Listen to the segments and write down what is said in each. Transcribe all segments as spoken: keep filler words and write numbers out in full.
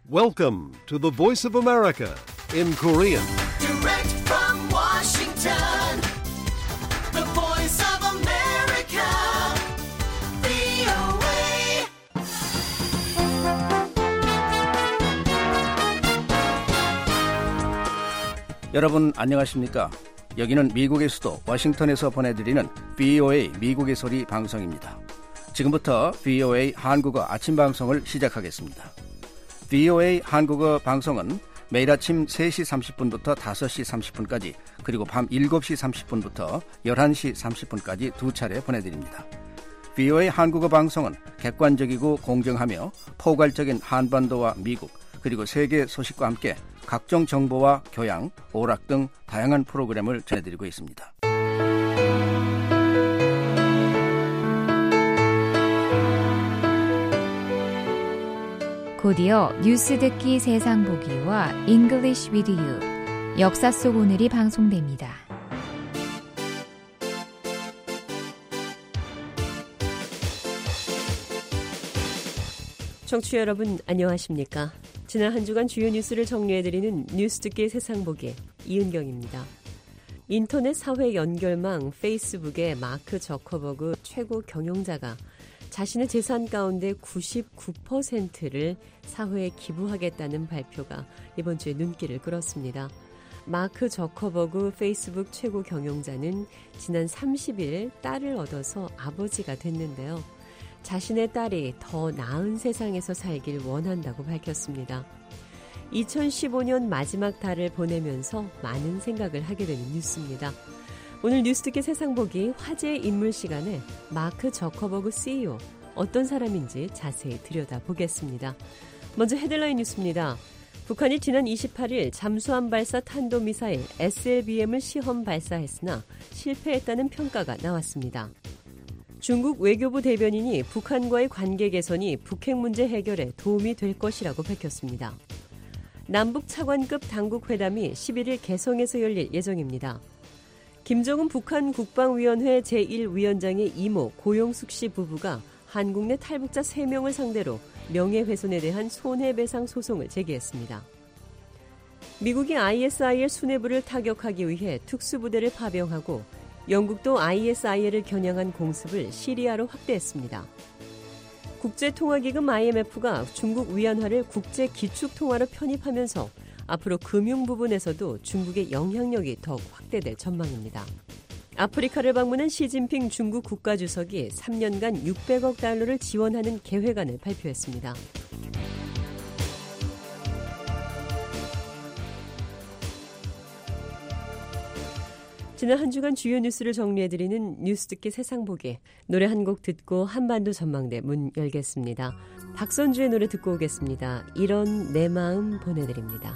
Welcome to the Voice of America in Korean. Direct from Washington, the Voice of America, 브이오에이. 여러분 안녕하십니까? 여기는 미국의 수도 워싱턴에서 보내드리는 브이오에이 미국의 소리 방송입니다. 지금부터 브이오에이 한국어 아침 방송을 시작하겠습니다. 브이오에이 한국어 방송은 매일 아침 세 시 삼십 분부터 다섯 시 삼십 분까지 그리고 밤 일곱 시 삼십 분부터 열한 시 삼십 분까지 두 차례 보내드립니다. 브이오에이 한국어 방송은 객관적이고 공정하며 포괄적인 한반도와 미국 그리고 세계 소식과 함께 각종 정보와 교양, 오락 등 다양한 프로그램을 전해드리고 있습니다. 곧이어 뉴스 듣기 세상 보기와 English with you, 역사 속 오늘이 방송됩니다. 청취자 여러분 안녕하십니까? 지난 한 주간 주요 뉴스를 정리해드리는 뉴스 듣기 세상 보기 이은경입니다. 인터넷 사회 연결망 페이스북의 마크 저커버그 최고 경영자가 자신의 재산 가운데 구십구 퍼센트를 사회에 기부하겠다는 발표가 이번 주에 눈길을 끌었습니다. 마크 저커버그 페이스북 최고 경영자는 지난 삼십 일 딸을 얻어서 아버지가 됐는데요. 자신의 딸이 더 나은 세상에서 살길 원한다고 밝혔습니다. 이천십오 년 마지막 달을 보내면서 많은 생각을 하게 되는 뉴스입니다. 오늘 뉴스듣기 세상 보기 화제의 인물 시간에 마크 저커버그 씨이오 어떤 사람인지 자세히 들여다보겠습니다. 먼저 헤드라인 뉴스입니다. 북한이 지난 이십팔 일 잠수함 발사 탄도미사일 에스엘비엠을 시험 발사했으나 실패했다는 평가가 나왔습니다. 중국 외교부 대변인이 북한과의 관계 개선이 북핵 문제 해결에 도움이 될 것이라고 밝혔습니다. 남북 차관급 당국 회담이 십일 일 개성에서 열릴 예정입니다. 김정은 북한 국방위원회 제일 위원장의 이모 고용숙 씨 부부가 한국 내 탈북자 세 명을 상대로 명예훼손에 대한 손해배상 소송을 제기했습니다. 미국이 아이에스아이엘 수뇌부를 타격하기 위해 특수부대를 파병하고 영국도 아이에스아이엘을 겨냥한 공습을 시리아로 확대했습니다. 국제통화기금 아이엠에프가 중국 위안화를 국제기축통화로 편입하면서 앞으로 금융 부분에서도 중국의 영향력이 더욱 확대될 전망입니다. 아프리카를 방문한 시진핑 중국 국가주석이 삼 년간 육백억 달러를 지원하는 계획안을 발표했습니다. 지난 한 주간 주요 뉴스를 정리해드리는 뉴스 듣기 세상 보기. 노래 한 곡 듣고 한반도 전망대 문 열겠습니다. 박선주의 노래 듣고 오겠습니다. 이런 내 마음 보내드립니다.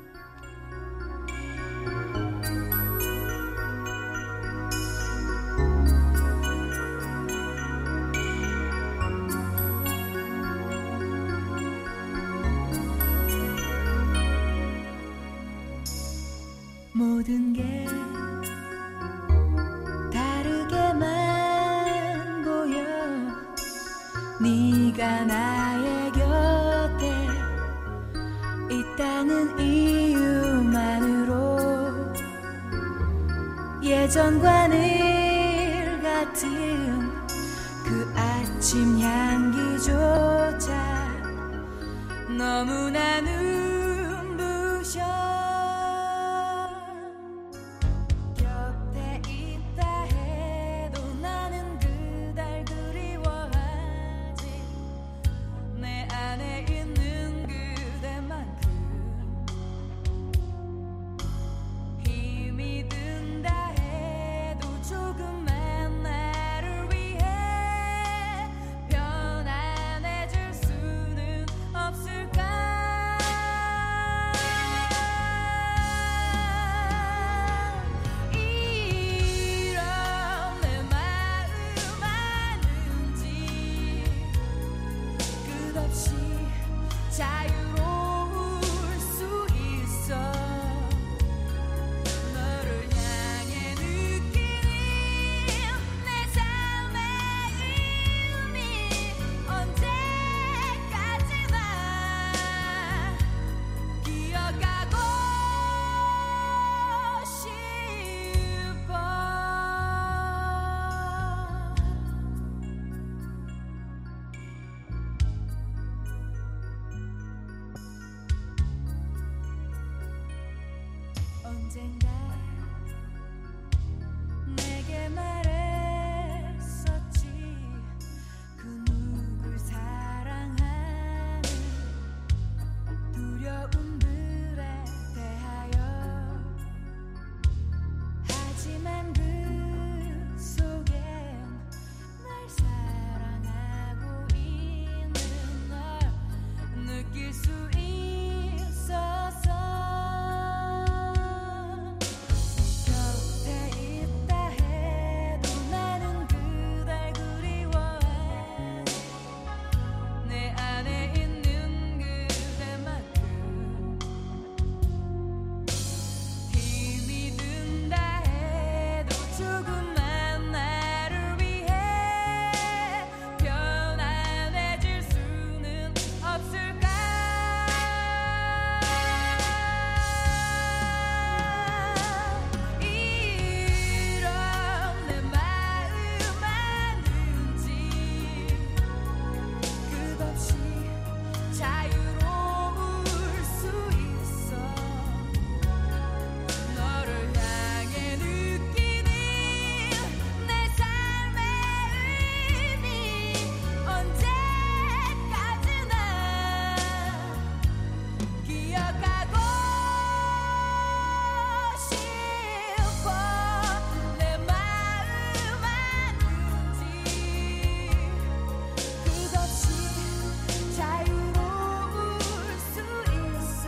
모든 게 다르게만 보여 네가 나의 곁에 있다는 이유만으로 예전과 늘 같은 그 아침 향기조차 너무나 눈부셔 언젠가 내게 말했었지 그 누굴 사랑하는 두려움들에 대하여 하지만 그 속엔 날 사랑하고 있는 널 느낄 수 있었어 곁에 있다 해도 나는 그댈 그리워해 내 안에 있는 그대만큼 힘이 든다 해도 조금만 나를 위해 편안해질 수는 없을까 이런 내 마음 아는지 끝없이 자유로울 수 있어 너를 향해 느끼는 내 삶의 의미 언제까지나 기억하고 싶어 내 마음 아는지 끝없이 자유로울 수 있어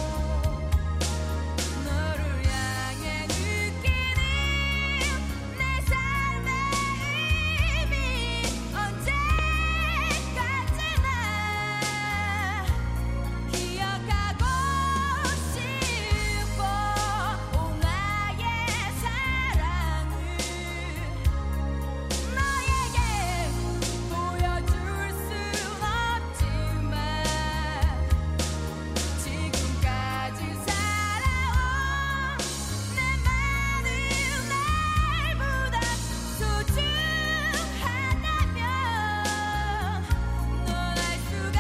너를 향해 느끼는 내 삶의 의미 언제까지나 기억하고 싶어 오 나의 사랑을 너에게 보여줄 순 없지만 지금까지 살아온 내 많은 날보다 소중하다면 넌 알 수가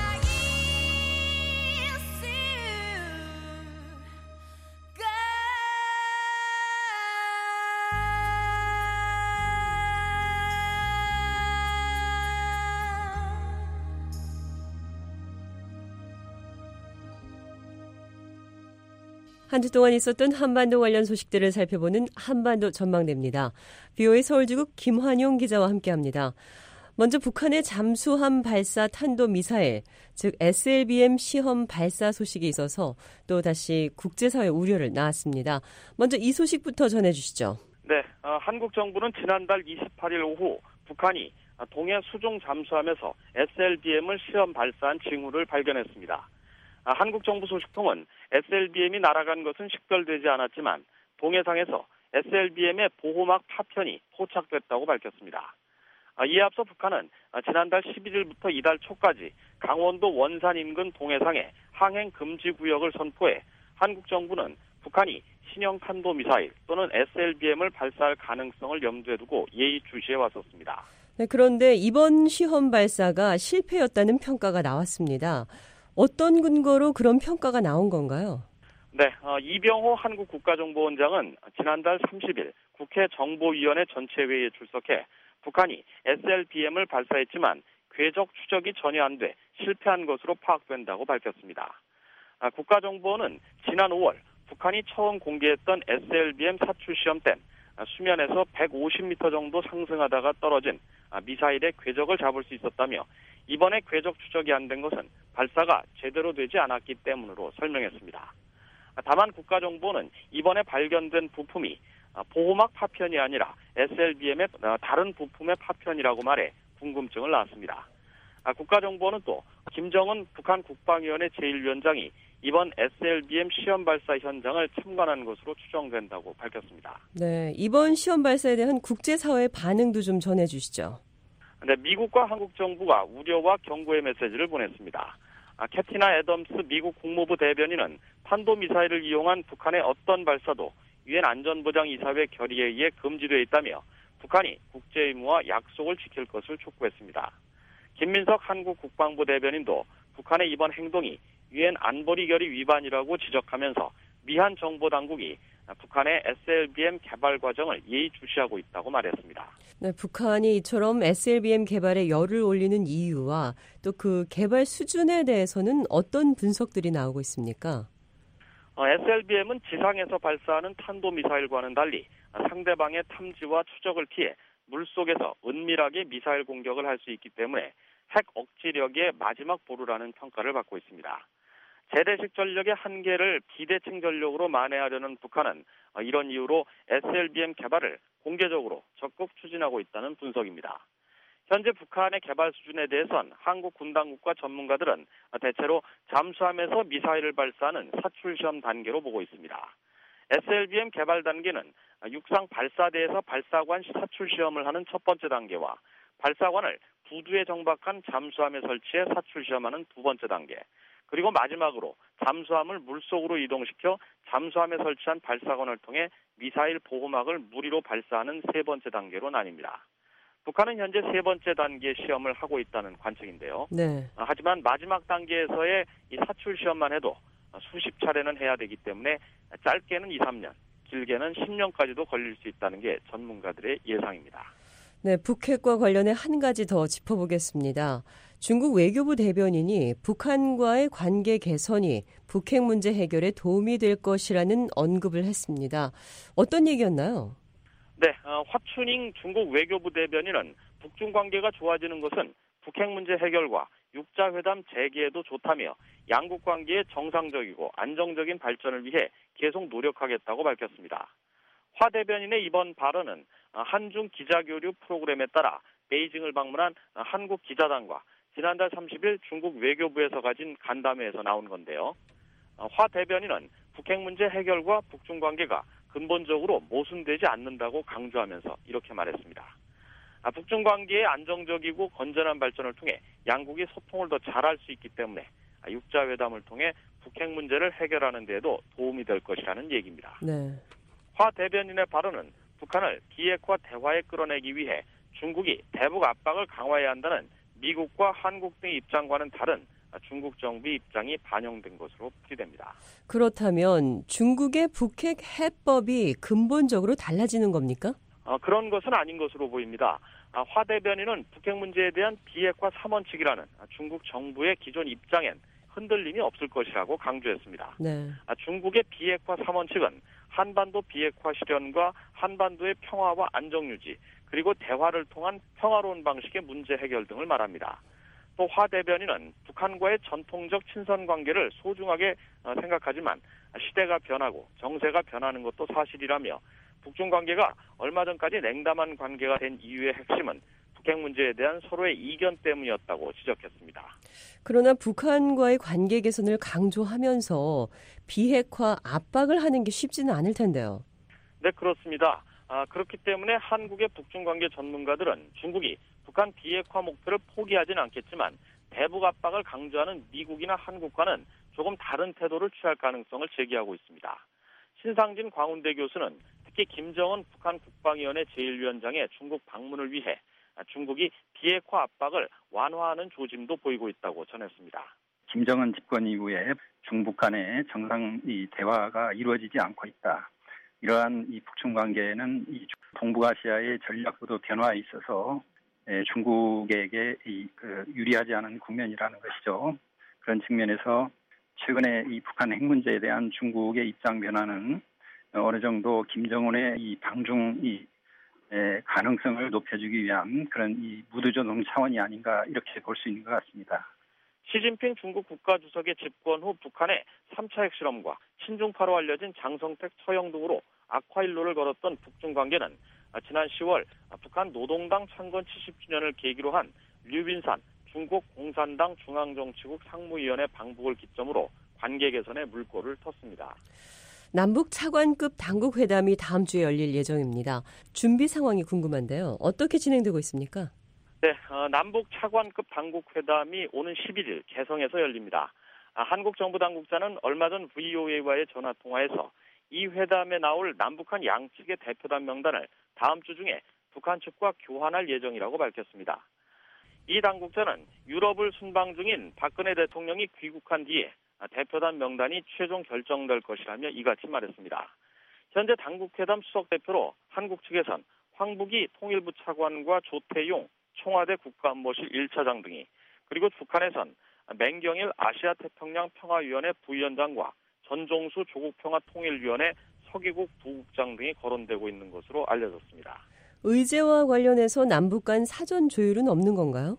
한 주 동안 있었던 한반도 관련 소식들을 살펴보는 한반도 전망대입니다. 비오에이 서울지국 김환용 기자와 함께합니다. 먼저 북한의 잠수함 발사 탄도미사일, 즉 에스엘비엠 시험 발사 소식이 있어서 또 다시 국제사회 우려를 낳았습니다. 먼저 이 소식부터 전해주시죠. 네, 어, 한국 정부는 지난달 이십팔일 오후 북한이 동해 수중 잠수함에서 에스엘비엠을 시험 발사한 징후를 발견했습니다. 아, 한국 정부 소식통은 에스엘비엠이 날아간 것은 식별되지 않았지만 동해상에서 에스엘비엠의 보호막 파편이 포착됐다고 밝혔습니다. 아, 이에 앞서 북한은 아, 지난달 십일일부터 이달 초까지 강원도 원산 인근 동해상에 항행 금지 구역을 선포해 한국 정부는 북한이 신형 탄도미사일 또는 에스엘비엠을 발사할 가능성을 염두에 두고 예의주시해 왔었습니다. 네, 그런데 이번 시험 발사가 실패였다는 평가가 나왔습니다. 어떤 근거로 그런 평가가 나온 건가요? 네, 어, 이병호 한국 국가정보원장은 지난달 삼십일 국회 정보위원회 전체회의에 출석해 북한이 에스엘비엠을 발사했지만 궤적 추적이 전혀 안 돼 실패한 것으로 파악된다고 밝혔습니다. 아, 국가정보원은 지난 오월 북한이 처음 공개했던 에스엘비엠 사출 시험 땐 아, 수면에서 백오십 미터 정도 상승하다가 떨어진 아, 미사일의 궤적을 잡을 수 있었다며 이번에 궤적 추적이 안 된 것은 발사가 제대로 되지 않았기 때문으로 설명했습니다. 아, 다만 국가정보는 이번에 발견된 부품이 아, 보호막 파편이 아니라 에스엘비엠의 아, 다른 부품의 파편이라고 말해 궁금증을 낳았습니다. 아, 국가정보는 또 김정은 북한 국방위원회 제일 위원장이 이번 에스엘비엠 시험 발사 현장을 참관한 것으로 추정된다고 밝혔습니다. 네, 이번 시험 발사에 대한 국제사회의 반응도 좀 전해주시죠. 네, 미국과 한국 정부가 우려와 경고의 메시지를 보냈습니다. 아, 캐티나 애덤스 미국 국무부 대변인은 탄도미사일을 이용한 북한의 어떤 발사도 유엔 안전보장이사회 결의에 의해 금지되어 있다며 북한이 국제의무와 약속을 지킬 것을 촉구했습니다. 김민석 한국 국방부 대변인도 북한의 이번 행동이 유엔 안보리 결의 위반이라고 지적하면서 미한 정보당국이 북한의 에스엘비엠 개발 과정을 예의주시하고 있다고 말했습니다. 네, 북한이 이처럼 에스엘비엠 개발에 열을 올리는 이유와 또 그 개발 수준에 대해서는 어떤 분석들이 나오고 있습니까? 어, 에스엘비엠은 지상에서 발사하는 탄도미사일과는 달리 상대방의 탐지와 추적을 피해 물속에서 은밀하게 미사일 공격을 할 수 있기 때문에 핵 억지력의 마지막 보루라는 평가를 받고 있습니다. 재래식 전력의 한계를 비대칭 전력으로 만회하려는 북한은 이런 이유로 에스엘비엠 개발을 공개적으로 적극 추진하고 있다는 분석입니다. 현재 북한의 개발 수준에 대해선 한국 군 당국과 전문가들은 대체로 잠수함에서 미사일을 발사하는 사출시험 단계로 보고 있습니다. 에스엘비엠 개발 단계는 육상 발사대에서 발사관 사출시험을 하는 첫 번째 단계와 발사관을 부두에 정박한 잠수함에 설치해 사출시험하는 두 번째 단계, 그리고 마지막으로 잠수함을 물속으로 이동시켜 잠수함에 설치한 발사관을 통해 미사일 보호막을 물 위로 발사하는 세 번째 단계로 나뉩니다. 북한은 현재 세 번째 단계 시험을 하고 있다는 관측인데요. 네. 하지만 마지막 단계에서의 이 사출 시험만 해도 수십 차례는 해야 되기 때문에 짧게는 이, 삼 년, 길게는 십 년까지도 걸릴 수 있다는 게 전문가들의 예상입니다. 네, 북핵과 관련해 한 가지 더 짚어보겠습니다. 중국 외교부 대변인이 북한과의 관계 개선이 북핵 문제 해결에 도움이 될 것이라는 언급을 했습니다. 어떤 얘기였나요? 네, 어, 화춘잉 중국 외교부 대변인은 북중 관계가 좋아지는 것은 북핵 문제 해결과 육자회담 재개에도 좋다며 양국 관계의 정상적이고 안정적인 발전을 위해 계속 노력하겠다고 밝혔습니다. 화 대변인의 이번 발언은 한중 기자교류 프로그램에 따라 베이징을 방문한 한국 기자단과 지난달 삼십 일 중국 외교부에서 가진 간담회에서 나온 건데요. 화 대변인은 북핵 문제 해결과 북중 관계가 근본적으로 모순되지 않는다고 강조하면서 이렇게 말했습니다. 북중 관계의 안정적이고 건전한 발전을 통해 양국이 소통을 더 잘할 수 있기 때문에 육자회담을 통해 북핵 문제를 해결하는 데에도 도움이 될 것이라는 얘기입니다. 네. 화 대변인의 발언은 북한을 비핵화 대화에 끌어내기 위해 중국이 대북 압박을 강화해야 한다는 미국과 한국 등의 입장과는 다른 중국 정부의 입장이 반영된 것으로 풀이됩니다. 그렇다면 중국의 북핵 해법이 근본적으로 달라지는 겁니까? 어, 그런 것은 아닌 것으로 보입니다. 아, 화 대변인은 북핵 문제에 대한 비핵화 삼 원칙이라는 중국 정부의 기존 입장엔 흔들림이 없을 것이라고 강조했습니다. 네. 아, 중국의 비핵화 삼 원칙은 한반도 비핵화 실현과 한반도의 평화와 안정 유지, 그리고 대화를 통한 평화로운 방식의 문제 해결 등을 말합니다. 또 화 대변인은 북한과의 전통적 친선 관계를 소중하게 생각하지만 시대가 변하고 정세가 변하는 것도 사실이라며 북중 관계가 얼마 전까지 냉담한 관계가 된 이유의 핵심은 북핵 문제에 대한 서로의 이견 때문이었다고 지적했습니다. 그러나 북한과의 관계 개선을 강조하면서 비핵화 압박을 하는 게 쉽지는 않을 텐데요. 네, 그렇습니다. 아, 그렇기 때문에 한국의 북중 관계 전문가들은 중국이 북한 비핵화 목표를 포기하지는 않겠지만 대북 압박을 강조하는 미국이나 한국과는 조금 다른 태도를 취할 가능성을 제기하고 있습니다. 신상진 광운대 교수는 특히 김정은 북한 국방위원회 제일 위원장의 중국 방문을 위해 중국이 비핵화 압박을 완화하는 조짐도 보이고 있다고 전했습니다. 김정은 집권 이후에 중북 간의 정상 이 대화가 이루어지지 않고 있다. 이러한 이 북중 관계는 이 동북아시아의 전략구도 변화에 있어서 중국에게 이 그 유리하지 않은 국면이라는 것이죠. 그런 측면에서 최근에 이 북한 핵 문제에 대한 중국의 입장 변화는 어느 정도 김정은의 이 방중 이 가능성을 높여주기 위한 그런 이 무드조동 차원이 아닌가 이렇게 볼 수 있는 것 같습니다. 시진핑 중국 국가주석의 집권 후 북한의 삼 차 핵실험과 친중파로 알려진 장성택 처형 등으로 악화일로를 걸었던 북중 관계는 지난 시월 북한 노동당 창건 칠십 주년을 계기로 한 류빈산 중국 공산당 중앙정치국 상무위원회 방북을 기점으로 관계 개선에 물꼬를 텄습니다. 남북 차관급 당국 회담이 다음 주에 열릴 예정입니다. 준비 상황이 궁금한데요. 어떻게 진행되고 있습니까? 네, 어, 남북 차관급 당국 회담이 오는 십일 일 개성에서 열립니다. 아, 한국 정부 당국자는 얼마 전 브이오에이와의 전화 통화에서 이 회담에 나올 남북한 양측의 대표단 명단을 다음 주 중에 북한 측과 교환할 예정이라고 밝혔습니다. 이 당국자는 유럽을 순방 중인 박근혜 대통령이 귀국한 뒤에 대표단 명단이 최종 결정될 것이라며 이같이 말했습니다. 현재 당국회담 수석대표로 한국 측에선 황북이 통일부 차관과 조태용 청와대 국가안보실 일 차장 등이, 그리고 북한에선 맹경일 아시아태평양 평화위원회 부위원장과 전종수 조국평화통일위원회 서기국 부국장 등이 거론되고 있는 것으로 알려졌습니다. 의제와 관련해서 남북 간 사전 조율은 없는 건가요?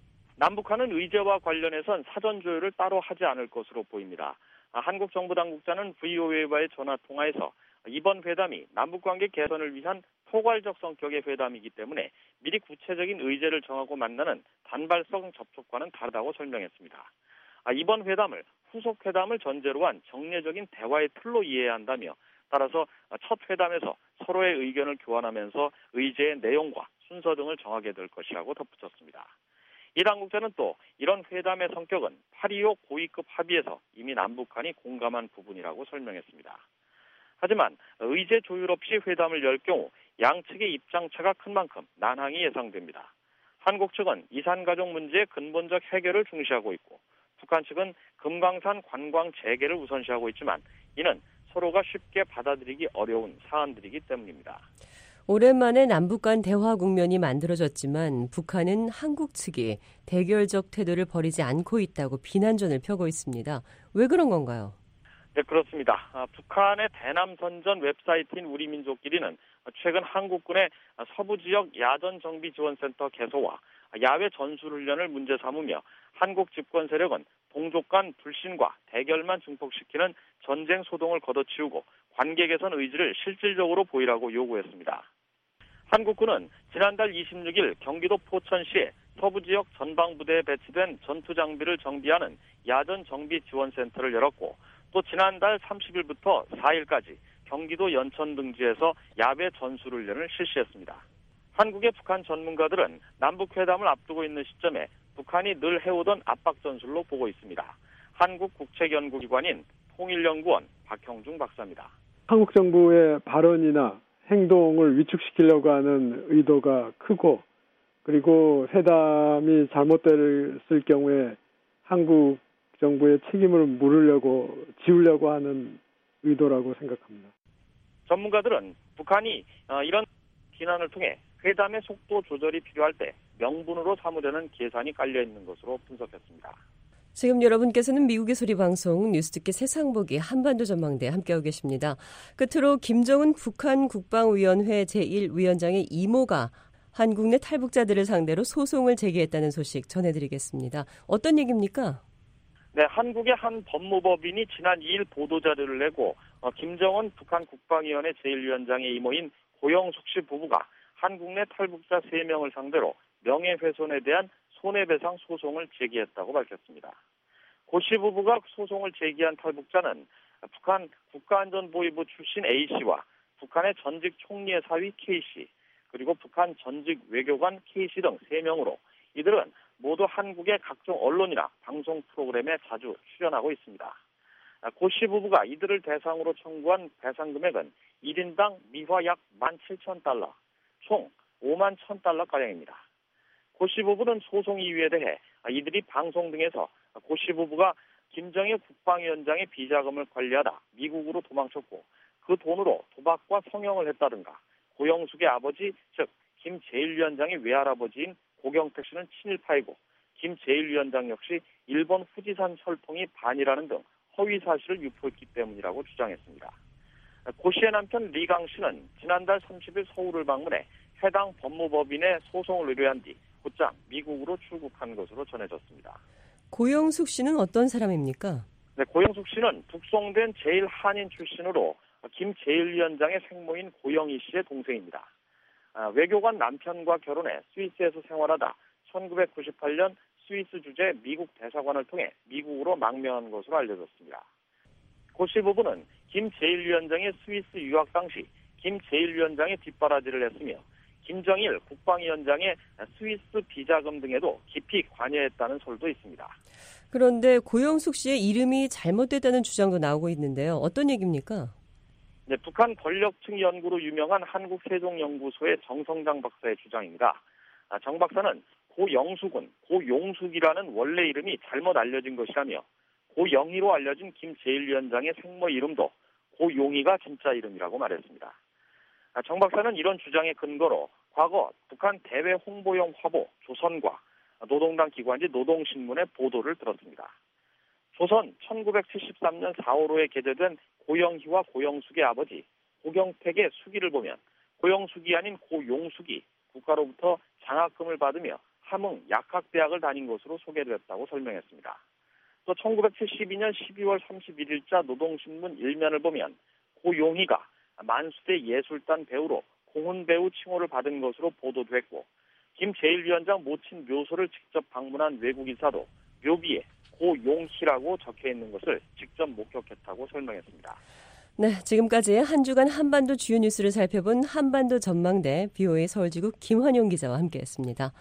남북한은 의제와 관련해선 사전 조율을 따로 하지 않을 것으로 보입니다. 한국 정부 당국자는 브이오에이와의 전화통화에서 이번 회담이 남북관계 개선을 위한 포괄적 성격의 회담이기 때문에 미리 구체적인 의제를 정하고 만나는 단발성 접촉과는 다르다고 설명했습니다. 이번 회담을 후속 회담을 전제로 한 정례적인 대화의 틀로 이해해야 한다며, 따라서 첫 회담에서 서로의 의견을 교환하면서 의제의 내용과 순서 등을 정하게 될 것이라고 덧붙였습니다. 이 당국자는 또 이런 회담의 성격은 팔이오 고위급 합의에서 이미 남북한이 공감한 부분이라고 설명했습니다. 하지만 의제 조율 없이 회담을 열 경우 양측의 입장차가 큰 만큼 난항이 예상됩니다. 한국 측은 이산가족 문제의 근본적 해결을 중시하고 있고, 북한 측은 금강산 관광 재개를 우선시하고 있지만 이는 서로가 쉽게 받아들이기 어려운 사안들이기 때문입니다. 오랜만에 남북 간 대화 국면이 만들어졌지만 북한은 한국 측이 대결적 태도를 버리지 않고 있다고 비난전을 펴고 있습니다. 왜 그런 건가요? 네, 그렇습니다. 아, 북한의 대남선전 웹사이트인 우리민족끼리는 최근 한국군의 서부 지역 야전 정비 지원센터 개소와 야외 전술훈련을 문제 삼으며 한국 집권 세력은 동족 간 불신과 대결만 증폭시키는 전쟁 소동을 걷어치우고 관계 개선 의지를 실질적으로 보이라고 요구했습니다. 한국군은 지난달 이십육일 경기도 포천시에 서부 지역 전방부대에 배치된 전투 장비를 정비하는 야전 정비 지원센터를 열었고, 또 지난달 삼십일부터 사일까지 경기도 연천 등지에서 야외 전술훈련을 실시했습니다. 한국의 북한 전문가들은 남북회담을 앞두고 있는 시점에 북한이 늘 해오던 압박 전술로 보고 있습니다. 한국국책연구기관인 통일연구원 박형중 박사입니다. 한국 정부의 발언이나 행동을 위축시키려고 하는 의도가 크고, 그리고 회담이 잘못됐을 경우에 한국 정부의 책임을 물으려고, 지우려고 하는 의도라고 생각합니다. 전문가들은 북한이 이런 비난을 통해 회담의 속도 조절이 필요할 때 명분으로 삼으려는 계산이 깔려있는 것으로 분석했습니다. 지금 여러분께서는 미국의 소리 방송 뉴스 듣기 세상 보기 한반도 전망대 함께하고 계십니다. 끝으로 김정은 북한 국방위원회 제일 위원장의 이모가 한국 내 탈북자들을 상대로 소송을 제기했다는 소식 전해드리겠습니다. 어떤 얘기입니까? 네, 한국의 한 법무법인이 지난 이일 보도자료를 내고 어, 김정은 북한 국방위원회 제일 위원장의 이모인 고영숙 씨 부부가 한국 내 탈북자 세 명을 상대로 명예훼손에 대한 손해배상 소송을 제기했다고 밝혔습니다. 고 씨 부부가 소송을 제기한 탈북자는 북한 국가안전보위부 출신 A씨와 북한의 전직 총리의 사위 K씨, 그리고 북한 전직 외교관 K씨 등 세 명으로 이들은 모두 한국의 각종 언론이나 방송 프로그램에 자주 출연하고 있습니다. 고 씨 부부가 이들을 대상으로 청구한 배상 금액은 일 인당 미화 약 만 칠천 달러, 총 오만 천 달러가량입니다. 고 씨 부부는 소송 이유에 대해 이들이 방송 등에서 고 씨 부부가 김정일 국방위원장의 비자금을 관리하다 미국으로 도망쳤고 그 돈으로 도박과 성형을 했다든가, 고영숙의 아버지, 즉 김 제일 위원장의 외할아버지인 고경택 씨는 친일파이고 김 제일 위원장 역시 일본 후지산 철통이 반이라는 등 허위 사실을 유포했기 때문이라고 주장했습니다. 고 씨의 남편 리강 씨는 지난달 삼십일 서울을 방문해 해당 법무법인에 소송을 의뢰한 뒤 곧장 미국으로 출국한 것으로 전해졌습니다. 고영숙 씨는 어떤 사람입니까? 네, 고영숙 씨는 북송된 제일 한인 출신으로 김 제일 위원장의 생모인 고영희 씨의 동생입니다. 아, 외교관 남편과 결혼해 스위스에서 생활하다 천구백구십팔 년 스위스 주재 미국 대사관을 통해 미국으로 망명한 것으로 알려졌습니다. 고 씨 부부는 김 제일 위원장의 스위스 유학 당시 김 제일 위원장의 뒷바라지를 했으며 김정일 국방위원장의 스위스 비자금 등에도 깊이 관여했다는 설도 있습니다. 그런데 고영숙 씨의 이름이 잘못됐다는 주장도 나오고 있는데요. 어떤 얘기입니까? 네, 북한 권력층 연구로 유명한 한국세종연구소의 정성장 박사의 주장입니다. 아, 정 박사는 고영숙은 고용숙이라는 원래 이름이 잘못 알려진 것이라며 고영희로 알려진 김 제일 위원장의 생모 이름도 고용희가 진짜 이름이라고 말했습니다. 정 박사는 이런 주장의 근거로 과거 북한 대외 홍보용 화보 조선과 노동당 기관지 노동신문의 보도를 들었습니다. 조선 천구백칠십삼 년 사월호에 게재된 고영희와 고영숙의 아버지 고경택의 수기를 보면 고영숙이 아닌 고용숙이 국가로부터 장학금을 받으며 함흥 약학대학을 다닌 것으로 소개됐다고 설명했습니다. 또 천구백칠십이 년 십이월 삼십일일자 노동신문 일면을 보면 고용희가 만수대 예술단 배우로 공훈배우 칭호를 받은 것으로 보도됐고 김 제일 위원장 모친 묘소를 직접 방문한 외국인사도 묘비에 고용희라고 적혀있는 것을 직접 목격했다고 설명했습니다. 네, 지금까지 한 주간 한반도 주요 뉴스를 살펴본 한반도 전망대 비오에이 서울지구 김환용 기자와 함께했습니다.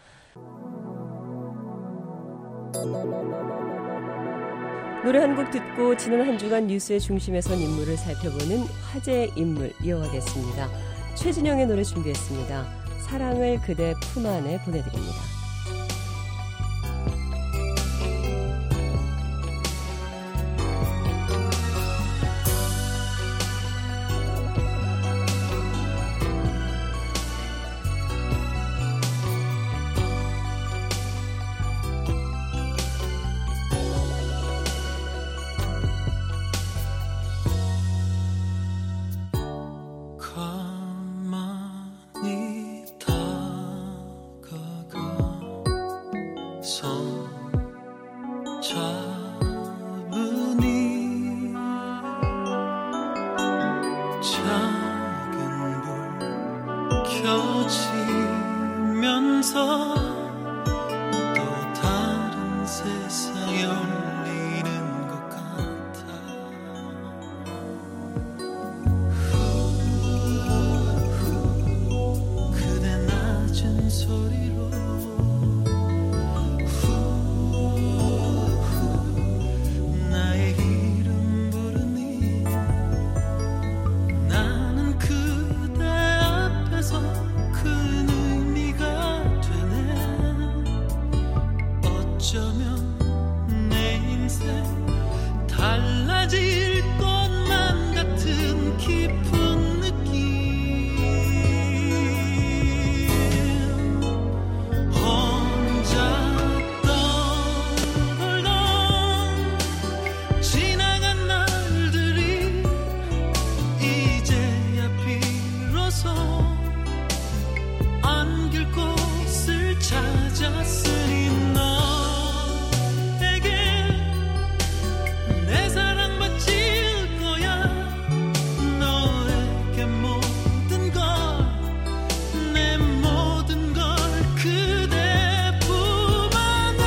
노래 한 곡 듣고 지난 한 주간 뉴스의 중심에 선 인물을 살펴보는 화제의 인물 이어가겠습니다. 최진영의 노래 준비했습니다. 사랑을 그대 품 안에 보내드립니다. 켜지면서 또 다른 세상에 열리는 것 같아. 후, 그대 낮은 소리로 후, 후, 나의 이름 부르니 나는 그대 앞에서 큰 의미가 되네. 어쩌면 내 인생 달라질 것만 같은 깊은 느낌. 혼자 떠돌던 지나간 날들이 이제야 비로소 안길 곳을 찾았으니 너에게 내 사랑 바칠 거야. 너에게 모든 걸, 내 모든 걸 그대 품 안에.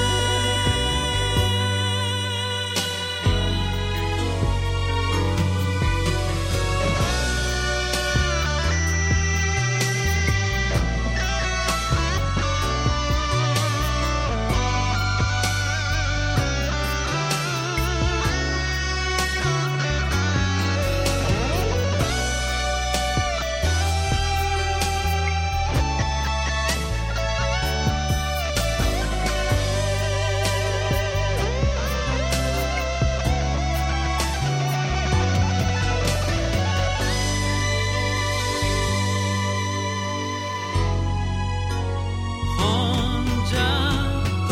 혼자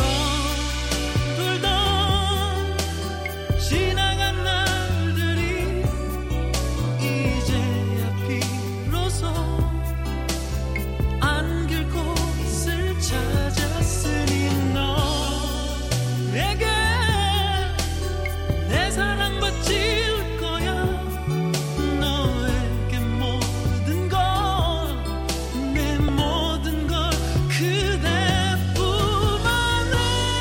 떠돌던 지나간 날들이 이제야 비로소 안길 곳을 찾았으니 너에게 내 사랑 바칠 거야. 너에게 모든 걸, 내 모든 걸 그대 품 안에.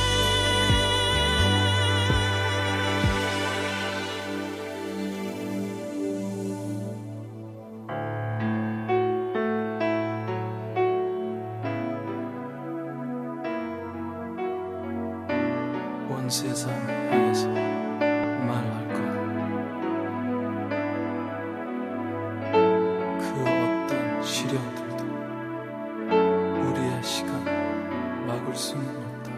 온 세상 향해서 말할 것, 그 어떤 시련들도 우리의 시간 막을 수는 없다.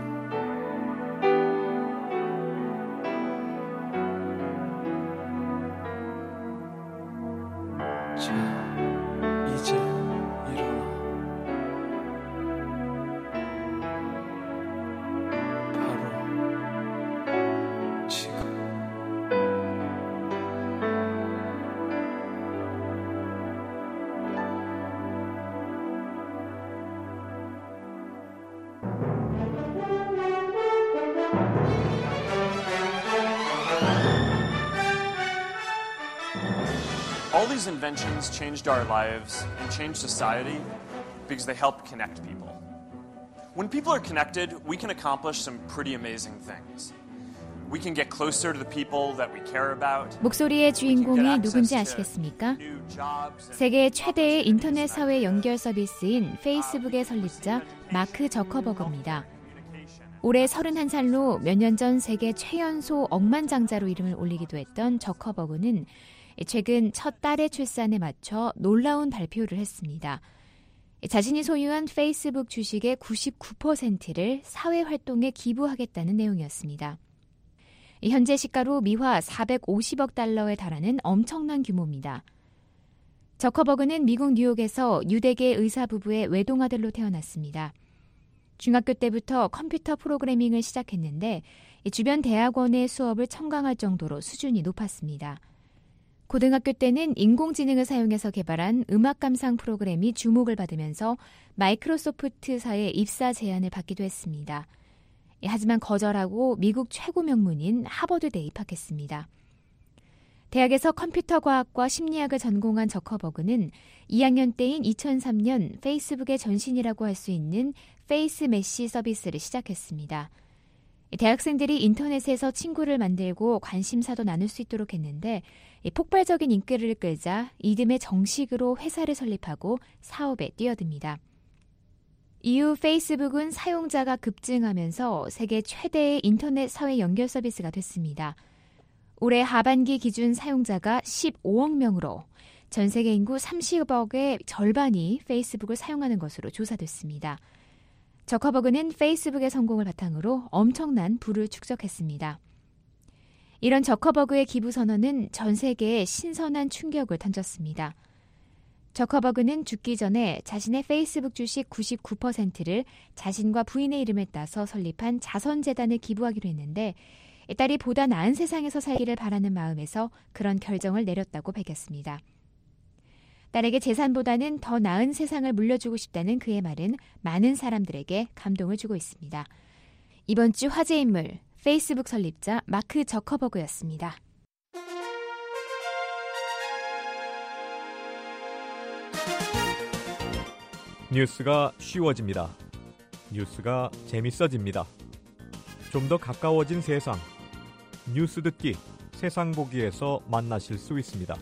All these inventions changed our lives and changed society because they help connect people. When people are connected, we can accomplish some pretty amazing things. We can get closer to the people that we care about. 목소리의 주인공이 누군지 아시겠습니까? 세계 최대의 인터넷 사회 연결 서비스인 페이스북의 설립자 마크 저커버그입니다. 올해 서른한 살로 몇 년 전 세계 최연소 억만장자로 이름을 올리기도 했던 저커버그는 최근 첫 딸의 출산에 맞춰 놀라운 발표를 했습니다. 자신이 소유한 페이스북 주식의 구십구 퍼센트를 사회활동에 기부하겠다는 내용이었습니다. 현재 시가로 미화 사백오십억 달러에 달하는 엄청난 규모입니다. 저커버그는 미국 뉴욕에서 유대계 의사 부부의 외동아들로 태어났습니다. 중학교 때부터 컴퓨터 프로그래밍을 시작했는데 주변 대학원의 수업을 첨강할 정도로 수준이 높았습니다. 고등학교 때는 인공지능을 사용해서 개발한 음악 감상 프로그램이 주목을 받으면서 마이크로소프트사의 입사 제안을 받기도 했습니다. 하지만 거절하고 미국 최고 명문인 하버드대에 입학했습니다. 대학에서 컴퓨터 과학과 심리학을 전공한 저커버그는 이 학년 때인 이천삼 년 페이스북의 전신이라고 할 수 있는 페이스 메시 서비스를 시작했습니다. 대학생들이 인터넷에서 친구를 만들고 관심사도 나눌 수 있도록 했는데 폭발적인 인기를 끌자 이듬해 정식으로 회사를 설립하고 사업에 뛰어듭니다. 이후 페이스북은 사용자가 급증하면서 세계 최대의 인터넷 사회 연결 서비스가 됐습니다. 올해 하반기 기준 사용자가 십오억 명으로 전 세계 인구 삼십억의 절반이 페이스북을 사용하는 것으로 조사됐습니다. 저커버그는 페이스북의 성공을 바탕으로 엄청난 부를 축적했습니다. 이런 저커버그의 기부 선언은 전 세계에 신선한 충격을 던졌습니다. 저커버그는 죽기 전에 자신의 페이스북 주식 구십구 퍼센트를 자신과 부인의 이름에 따서 설립한 자선재단에 기부하기로 했는데 딸이 보다 나은 세상에서 살기를 바라는 마음에서 그런 결정을 내렸다고 밝혔습니다. 딸에게 재산보다는 더 나은 세상을 물려주고 싶다는 그의 말은 많은 사람들에게 감동을 주고 있습니다. 이번 주 화제 인물, 페이스북 설립자 마크 저커버그였습니다. 뉴스가 쉬워집니다. 뉴스가 재밌어집니다. 좀 더 가까워진 세상. 뉴스 듣기, 세상 보기에서 만나실 수 있습니다.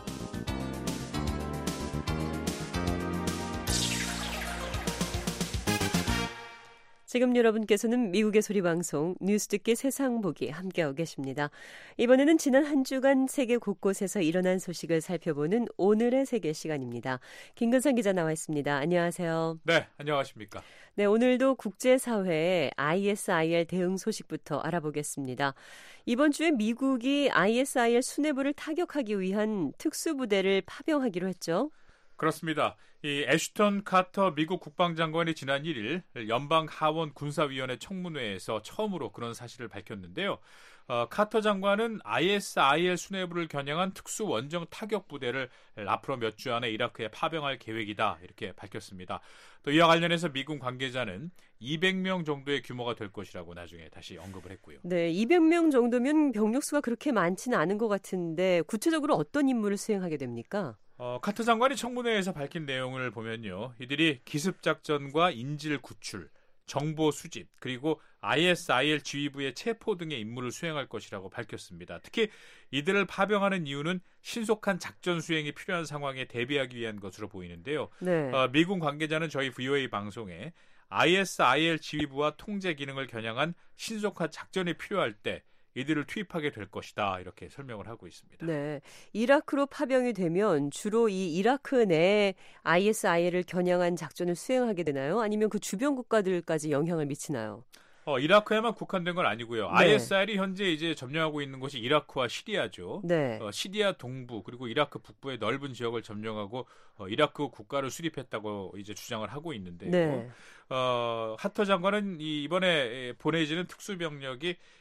지금 여러분께서는 미국의 소리방송 뉴스 듣기 세상 보기 함께하고 계십니다. 이번에는 지난 한 주간 세계 곳곳에서 일어난 소식을 살펴보는 오늘의 세계 시간입니다. 김근상 기자 나와 있습니다. 안녕하세요. 네, 안녕하십니까. 네, 오늘도 국제사회의 아이에스아이엘 대응 소식부터 알아보겠습니다. 이번 주에 미국이 아이에스아이엘 수뇌부를 타격하기 위한 특수부대를 파병하기로 했죠. 그렇습니다. 이 애슈턴 카터 미국 국방장관이 지난 일 일 연방 하원 군사위원회 청문회에서 처음으로 그런 사실을 밝혔는데요. 어, 카터 장관은 아이에스아이엘 수뇌부를 겨냥한 특수 원정 타격 부대를 앞으로 몇 주 안에 이라크에 파병할 계획이다 이렇게 밝혔습니다. 또 이와 관련해서 미군 관계자는 이백 명 정도의 규모가 될 것이라고 나중에 다시 언급을 했고요. 네, 이백 명 정도면 병력 수가 그렇게 많지는 않은 것 같은데 구체적으로 어떤 임무를 수행하게 됩니까? 어, 카터 장관이 청문회에서 밝힌 내용을 보면요. 이들이 기습작전과 인질 구출, 정보 수집, 그리고 아이에스아이엘 지휘부의 체포 등의 임무를 수행할 것이라고 밝혔습니다. 특히 이들을 파병하는 이유는 신속한 작전 수행이 필요한 상황에 대비하기 위한 것으로 보이는데요. 네. 어, 미군 관계자는 저희 브이오에이 방송에 아이에스아이엘 지휘부와 통제 기능을 겨냥한 신속한 작전이 필요할 때 이들을 투입하게 될 것이다 이렇게 설명을 하고 있습니다. 네, 이라크로 파병이 되면 주로 이 이라크 내에 아이에스아이엘을 겨냥한 작전을 수행하게 되나요? 아니면 그 주변 국가들까지 영향을 미치나요? 어, 이라크에만 국한된 건 아니고요. 네. 아이에스아이엘이 현재 이제 점령하고 있는 곳이 이라크와 시리아죠. 네. 어, 시리아 동부 그리고 이라크 북부의 넓은 지역을 점령하고 어, 이라크 국가를 수립했다고 이제 주장을 하고 있는데요. 네. 어, 하터 장관은 이, 이번에 보내지는 특수병력이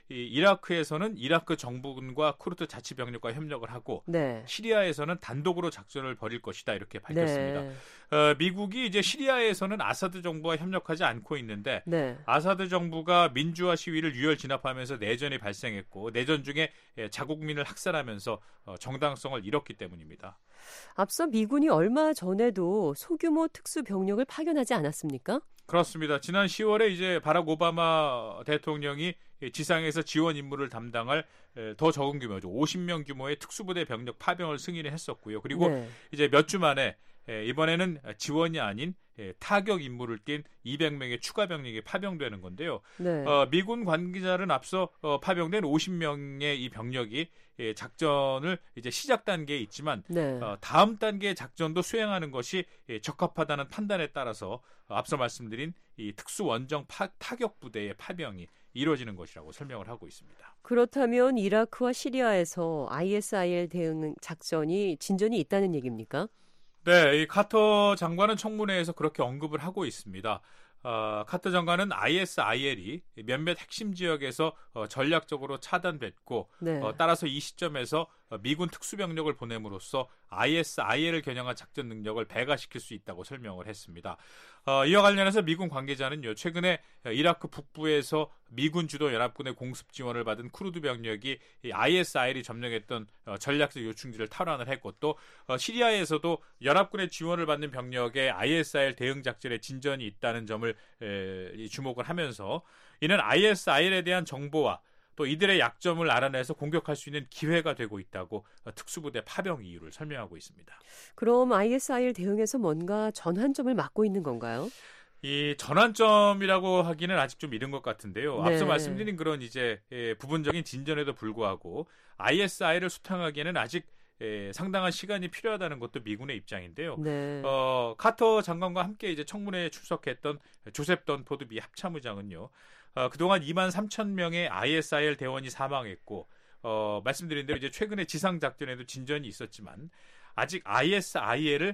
이 이라크에서는 이라크 정부군과 쿠르드 자치병력과 협력을 하고 네. 시리아에서는 단독으로 작전을 벌일 것이다 이렇게 밝혔습니다. 네. 어, 미국이 이제 시리아에서는 아사드 정부와 협력하지 않고 있는데 네. 아사드 정부가 민주화 시위를 유혈 진압하면서 내전이 발생했고 내전 중에 자국민을 학살하면서 정당성을 잃었기 때문입니다. 앞서 미군이 얼마 전에도 소규모 특수 병력을 파견하지 않았습니까? 그렇습니다. 지난 시월에 이제 바락 오바마 대통령이 지상에서 지원 임무를 담당할 더 적은 규모죠. 오십 명 규모의 특수부대 병력 파병을 승인을 했었고요. 그리고 네. 이제 몇 주 만에 이번에는 지원이 아닌 타격 임무를 띈 이백 명의 추가 병력이 파병되는 건데요. 네. 어, 미군 관계자는 앞서 어, 파병된 오십 명의 이 병력이 예, 작전을 이제 시작 단계에 있지만 네. 어, 다음 단계의 작전도 수행하는 것이 예, 적합하다는 판단에 따라서 어, 앞서 말씀드린 이 특수 원정 파, 타격 부대의 파병이 이루어지는 것이라고 설명을 하고 있습니다. 그렇다면 이라크와 시리아에서 아이에스아이엘 대응 작전이 진전이 있다는 얘기입니까? 네, 이 카터 장관은 청문회에서 그렇게 언급을 하고 있습니다. 어, 카터 장관은 아이에스아이엘이 몇몇 핵심 지역에서 어, 전략적으로 차단됐고 네. 어, 따라서 이 시점에서 미군 특수병력을 보냄으로써 아이에스아이엘을 겨냥한 작전 능력을 배가시킬 수 있다고 설명을 했습니다. 어, 이와 관련해서 미군 관계자는요, 최근에 이라크 북부에서 미군 주도 연합군의 공습 지원을 받은 쿠르드 병력이 아이에스아이엘이 점령했던 어, 전략적 요충지를 탈환을 했고 또 어, 시리아에서도 연합군의 지원을 받는 병력의 아이에스아이엘 대응 작전에 진전이 있다는 점을 에, 주목을 하면서 이는 아이에스아이엘에 대한 정보와 또 이들의 약점을 알아내서 공격할 수 있는 기회가 되고 있다고 특수부대 파병 이유를 설명하고 있습니다. 그럼 아이에스아이엘 대응에서 뭔가 전환점을 맞고 있는 건가요? 이 전환점이라고 하기는 아직 좀 이른 것 같은데요. 네. 앞서 말씀드린 그런 이제 부분적인 진전에도 불구하고 아이에스아이엘을 수탕하기에는 아직 예, 상당한 시간이 필요하다는 것도 미군의 입장인데요. 네. 어, 카터 장관과 함께 이제 청문회에 출석했던 조셉 던포드 미 합참의장은요. 어, 그동안 이만 삼천 명의 아이에스아이엘 대원이 사망했고 어, 말씀드린 대로 이제 최근에 지상 작전에도 진전이 있었지만 아직 아이에스아이엘을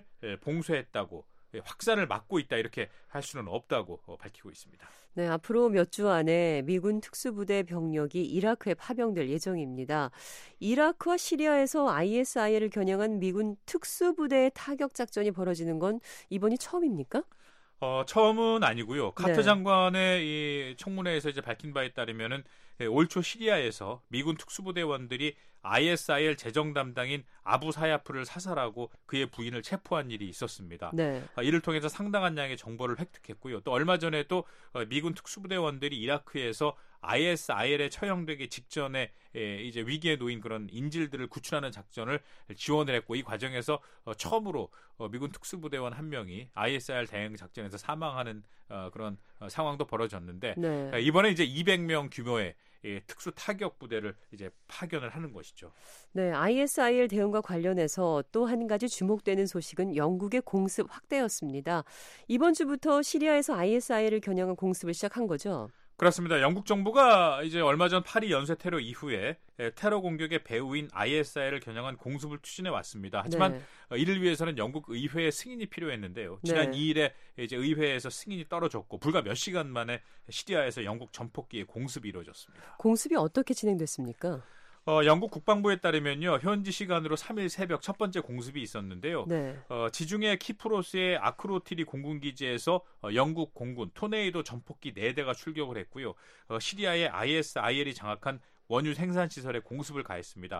봉쇄했다고 확산을 막고 있다 이렇게 할 수는 없다고 밝히고 있습니다. 네, 앞으로 몇 주 안에 미군 특수부대 병력이 이라크에 파병될 예정입니다. 이라크와 시리아에서 아이에스아이엘을 겨냥한 미군 특수부대의 타격 작전이 벌어지는 건 이번이 처음입니까? 어, 처음은 아니고요. 카터 네. 장관의 이 청문회에서 이제 밝힌 바에 따르면은 올 초 시리아에서 미군 특수부대원들이 아이에스아이엘 재정 담당인 아부 사야프를 사살하고 그의 부인을 체포한 일이 있었습니다. 네. 이를 통해서 상당한 양의 정보를 획득했고요. 또 얼마 전에도 미군 특수부대원들이 이라크에서 아이에스아이엘에 처형되기 직전에 이제 위기에 놓인 그런 인질들을 구출하는 작전을 지원을 했고 이 과정에서 처음으로 미군 특수부대원 한 명이 아이에스아이엘 대응 작전에서 사망하는 그런 상황도 벌어졌는데 네. 이번에 이제 이백 명 규모의 특수 타격 부대를 이제 파견을 하는 것이죠. 네, 아이에스아이엘 대응과 관련해서 또 한 가지 주목되는 소식은 영국의 공습 확대였습니다. 이번 주부터 시리아에서 아이에스아이엘을 겨냥한 공습을 시작한 거죠? 그렇습니다. 영국 정부가 이제 얼마 전 파리 연쇄 테러 이후에 테러 공격의 배후인 아이에스아이엘을 겨냥한 공습을 추진해 왔습니다. 하지만 네. 이를 위해서는 영국 의회의 승인이 필요했는데요. 지난 네. 이 일에 이제 의회에서 승인이 떨어졌고 불과 몇 시간 만에 시리아에서 영국 전폭기의 공습이 이루어졌습니다. 공습이 어떻게 진행됐습니까? 어, 영국 국방부에 따르면요, 현지 시간으로 삼 일 새벽 첫 번째 공습이 있었는데요. 네. 어, 지중해 키프로스의 아크로티리 공군기지에서 어, 영국 공군 토네이도 전폭기 네 대가 출격을 했고요. 어, 시리아의 아이에스아이엘이 장악한 원유 생산 시설에 공습을 가했습니다.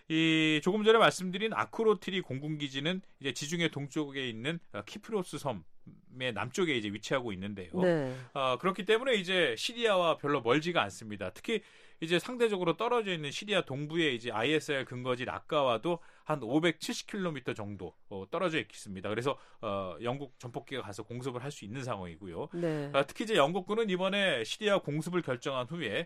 이 조금 전에 말씀드린 아크로티리 공군기지는 이제 지중해 동쪽에 있는 어, 키프로스 섬의 남쪽에 이제 위치하고 있는데요. 네. 어, 그렇기 때문에 이제 시리아와 별로 멀지가 않습니다. 특히 이제 상대적으로 떨어져 있는 시리아 동부에 이제 아이에스아이엘 근거지 라카와도 한 오백칠십 킬로미터 정도 어, 떨어져 있습니다. 그래서 어, 영국 전폭기가 가서 공습을 할 수 있는 상황이고요. 네. 어, 특히 이제 영국군은 이번에 시리아 공습을 결정한 후에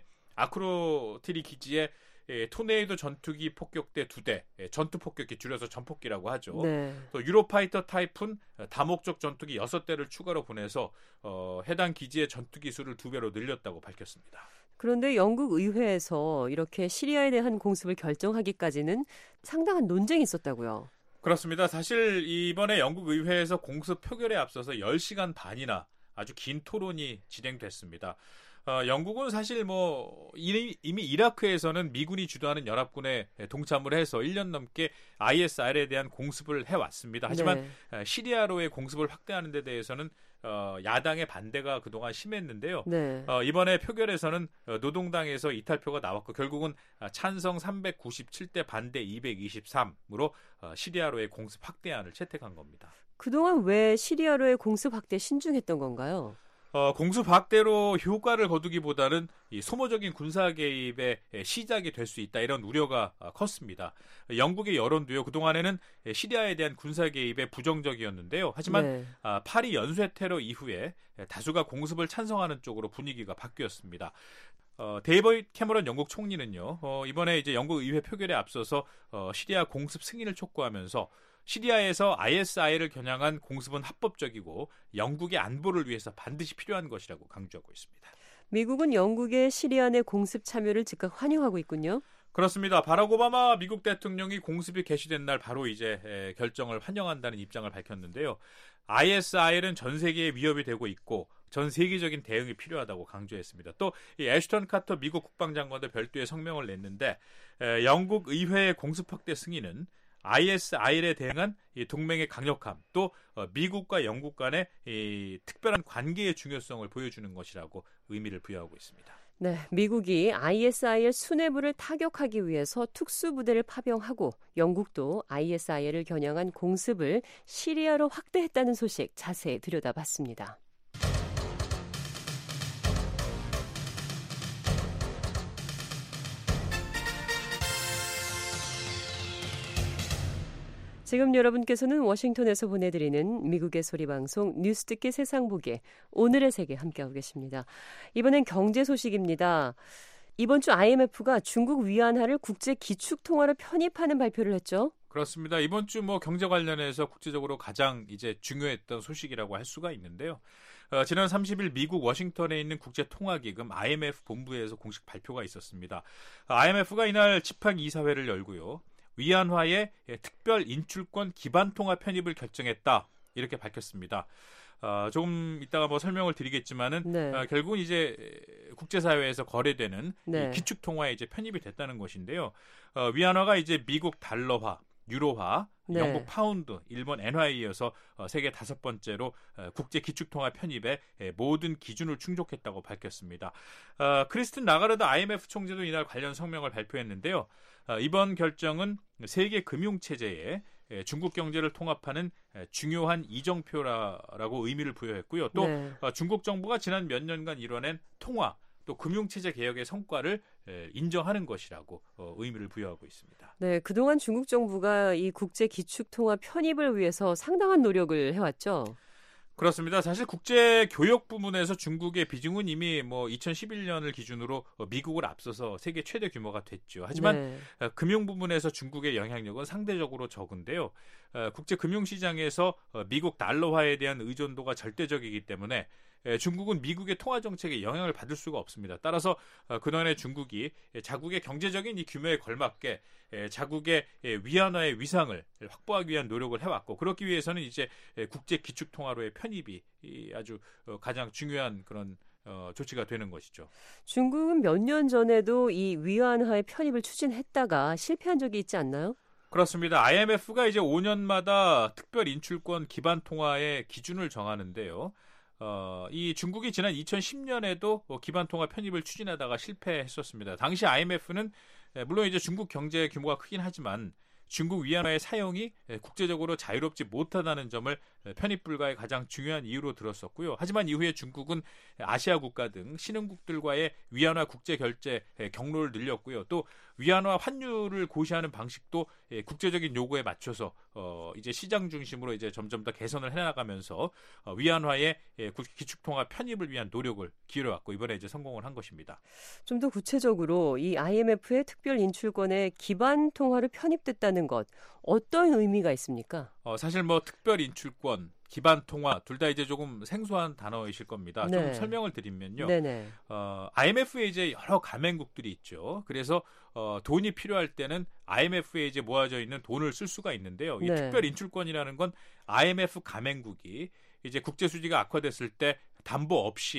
아크로티리 기지에 예, 토네이도 전투기 폭격대 두 대, 예, 전투 폭격기 줄여서 전폭기라고 하죠. 네. 또 유로파이터 타이푼 다목적 전투기 여섯 대를 추가로 보내서 어, 해당 기지의 전투기 수를 두 배로 늘렸다고 밝혔습니다. 그런데 영국 의회에서 이렇게 시리아에 대한 공습을 결정하기까지는 상당한 논쟁이 있었다고요. 그렇습니다. 사실 이번에 영국 의회에서 공습 표결에 앞서서 열 시간 반이나 아주 긴 토론이 진행됐습니다. 어, 영국은 사실 뭐 이미, 이미 이라크에서는 미군이 주도하는 연합군에 동참을 해서 일 년 넘게 아이에스아이엘에 대한 공습을 해왔습니다. 하지만 네. 시리아로의 공습을 확대하는 데 대해서는 어, 야당의 반대가 그동안 심했는데요. 네. 어, 이번에 표결에서는 노동당에서 이탈표가 나왔고 결국은 찬성 삼백구십칠 대 반대 이백이십삼으로 어, 시리아로의 공습 확대안을 채택한 겁니다. 그동안 왜 시리아로의 공습 확대 신중했던 건가요? 어, 공습 확대로 효과를 거두기보다는 이 소모적인 군사 개입의 시작이 될 수 있다 이런 우려가 컸습니다. 영국의 여론도요. 그동안에는 시리아에 대한 군사 개입에 부정적이었는데요. 하지만 네. 아, 파리 연쇄 테러 이후에 다수가 공습을 찬성하는 쪽으로 분위기가 바뀌었습니다. 어, 데이비드 캐머런 영국 총리는요. 어, 이번에 이제 영국 의회 표결에 앞서서 어, 시리아 공습 승인을 촉구하면서 시리아에서 아이에스아이엘을 겨냥한 공습은 합법적이고 영국의 안보를 위해서 반드시 필요한 것이라고 강조하고 있습니다. 미국은 영국의 시리아 내 공습 참여를 즉각 환영하고 있군요. 그렇습니다. 바락 오바마 미국 대통령이 공습이 개시된 날 바로 이제 에, 결정을 환영한다는 입장을 밝혔는데요. 아이에스아이엘은 전 세계에 위협이 되고 있고 전 세계적인 대응이 필요하다고 강조했습니다. 또 이 애슈턴 카터 미국 국방장관도 별도의 성명을 냈는데 에, 영국 의회의 공습 확대 승인은 아이에스아이엘에 대응한 이 동맹의 강력함, 또 어, 미국과 영국 간의 이 특별한 관계의 중요성을 보여주는 것이라고 의미를 부여하고 있습니다. 네, 미국이 아이에스아이엘 수뇌부를 타격하기 위해서 특수부대를 파병하고 영국도 아이에스아이엘을 겨냥한 공습을 시리아로 확대했다는 소식 자세히 들여다봤습니다. 지금 여러분께서는 워싱턴에서 보내드리는 미국의 소리방송 뉴스 듣기 세상 보기 오늘의 세계 함께하고 계십니다. 이번엔 경제 소식입니다. 이번 주 아이엠에프가 중국 위안화를 국제 기축통화로 편입하는 발표를 했죠. 그렇습니다. 이번 주 뭐 경제 관련해서 국제적으로 가장 이제 중요했던 소식이라고 할 수가 있는데요. 어, 지난 삼십 일 미국 워싱턴에 있는 국제통화기금 아이엠에프 본부에서 공식 발표가 있었습니다. 아이엠에프가 이날 집행 이사회를 열고요. 위안화의 특별 인출권 기반 통화 편입을 결정했다 이렇게 밝혔습니다. 어, 조금 이따가 뭐 설명을 드리겠지만은 네. 어, 결국은 이제 국제사회에서 거래되는 네. 기축 통화에 이제 편입이 됐다는 것인데요. 어, 위안화가 이제 미국 달러화, 유로화, 네. 영국 파운드, 일본 엔화에 이어서 어, 세계 다섯 번째로 어, 국제 기축통화 편입에 에, 모든 기준을 충족했다고 밝혔습니다. 어, 크리스틴 라가르드 아이엠에프 총재도 이날 관련 성명을 발표했는데요. 어, 이번 결정은 세계 금융체제에 에, 중국 경제를 통합하는 에, 중요한 이정표라고 의미를 부여했고요. 또 네. 어, 중국 정부가 지난 몇 년간 이뤄낸 통화 또 금융체제 개혁의 성과를 에, 인정하는 것이라고 어, 의미를 부여하고 있습니다. 네, 그동안 중국 정부가 이 국제 기축통화 편입을 위해서 상당한 노력을 해왔죠. 그렇습니다. 사실 국제 교역 부문에서 중국의 비중은 이미 뭐 이천십일 년을 기준으로 미국을 앞서서 세계 최대 규모가 됐죠. 하지만 네. 금융 부문에서 중국의 영향력은 상대적으로 적은데요. 국제 금융 시장에서 미국 달러화에 대한 의존도가 절대적이기 때문에 중국은 미국의 통화 정책에 영향을 받을 수가 없습니다. 따라서 그동안에 중국이 자국의 경제적인 이 규모에 걸맞게 자국의 위안화의 위상을 확보하기 위한 노력을 해왔고 그렇기 위해서는 이제 국제 기축 통화로의 편입이 아주 가장 중요한 그런 어, 조치가 되는 것이죠. 중국은 몇 년 전에도 이 위안화의 편입을 추진했다가 실패한 적이 있지 않나요? 그렇습니다. 아이엠에프가 이제 오 년마다 특별 인출권 기반 통화의 기준을 정하는데요. 어, 이 중국이 지난 이천십 년에도 기반 통화 편입을 추진하다가 실패했었습니다. 당시 아이엠에프는 물론 이제 중국 경제 규모가 크긴 하지만 중국 위안화의 사용이 국제적으로 자유롭지 못하다는 점을 편입 불가의 가장 중요한 이유로 들었었고요. 하지만 이후에 중국은 아시아 국가 등 신흥국들과의 위안화 국제 결제 경로를 늘렸고요. 또 위안화 환율을 고시하는 방식도 국제적인 요구에 맞춰서 어 이제 시장 중심으로 이제 점점 더 개선을 해나가면서 위안화의 기축통화 편입을 위한 노력을 기울여왔고 이번에 이제 성공을 한 것입니다. 좀 더 구체적으로 이 아이엠에프의 특별 인출권에 기반 통화로 편입됐다는 것 어떤 의미가 있습니까? 어, 사실 뭐 특별 인출권, 기반 통화 둘 다 이제 조금 생소한 단어이실 겁니다. 네. 좀 설명을 드리면요. 네네. 어, 아이엠에프에 이제 여러 가맹국들이 있죠. 그래서 어, 돈이 필요할 때는 아이엠에프에 이제 모아져 있는 돈을 쓸 수가 있는데요. 이 네. 특별 인출권이라는 건 아이엠에프 가맹국이 이제 국제 수지가 악화됐을 때 담보 없이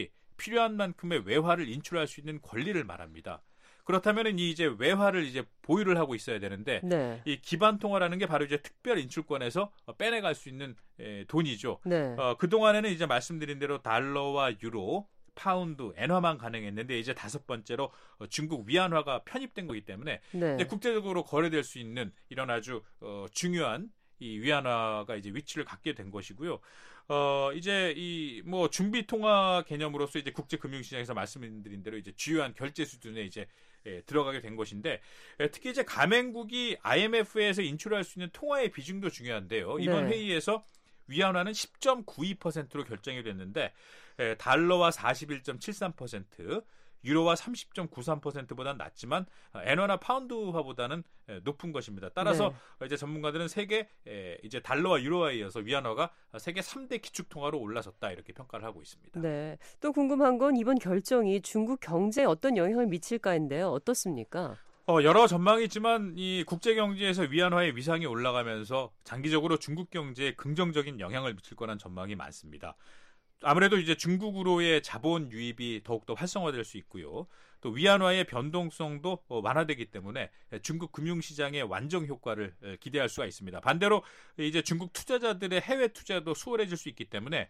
필요한 만큼의 외화를 인출할 수 있는 권리를 말합니다. 그렇다면 이 이제 외화를 이제 보유를 하고 있어야 되는데 네. 이 기반 통화라는 게 바로 이제 특별 인출권에서 빼내갈 수 있는 에, 돈이죠. 네. 어, 그 동안에는 이제 말씀드린 대로 달러와 유로, 파운드, 엔화만 가능했는데 이제 다섯 번째로 어, 중국 위안화가 편입된 거기 때문에 네. 이제 국제적으로 거래될 수 있는 이런 아주 어, 중요한 이 위안화가 이제 위치를 갖게 된 것이고요. 어, 이제 이 뭐 준비 통화 개념으로서 이제 국제 금융시장에서 말씀드린 대로 이제 주요한 결제 수준에 이제 예, 들어가게 된 것인데 예, 특히 이제 가맹국이 아이엠에프에서 인출할 수 있는 통화의 비중도 중요한데요. 이번 네. 회의에서 위안화는 십 점 구이 퍼센트로 결정이 됐는데 예, 달러와 사십일 점 칠삼 퍼센트, 유로와 삼십 점 구삼 퍼센트보다는 낮지만 엔화나 파운드화보다는 높은 것입니다. 따라서 네. 이제 전문가들은 세계 이제 달러와 유로에 이어서 위안화가 세계 삼 대 기축 통화로 올라섰다 이렇게 평가를 하고 있습니다. 네. 또 궁금한 건 이번 결정이 중국 경제에 어떤 영향을 미칠까인데요. 어떻습니까? 어, 여러 전망이 있지만 이 국제 경제에서 위안화의 위상이 올라가면서 장기적으로 중국 경제에 긍정적인 영향을 미칠 거란 전망이 많습니다. 아무래도 이제 중국으로의 자본 유입이 더욱더 활성화될 수 있고요. 또 위안화의 변동성도 완화되기 때문에 중국 금융시장의 완정 효과를 기대할 수가 있습니다. 반대로 이제 중국 투자자들의 해외 투자도 수월해질 수 있기 때문에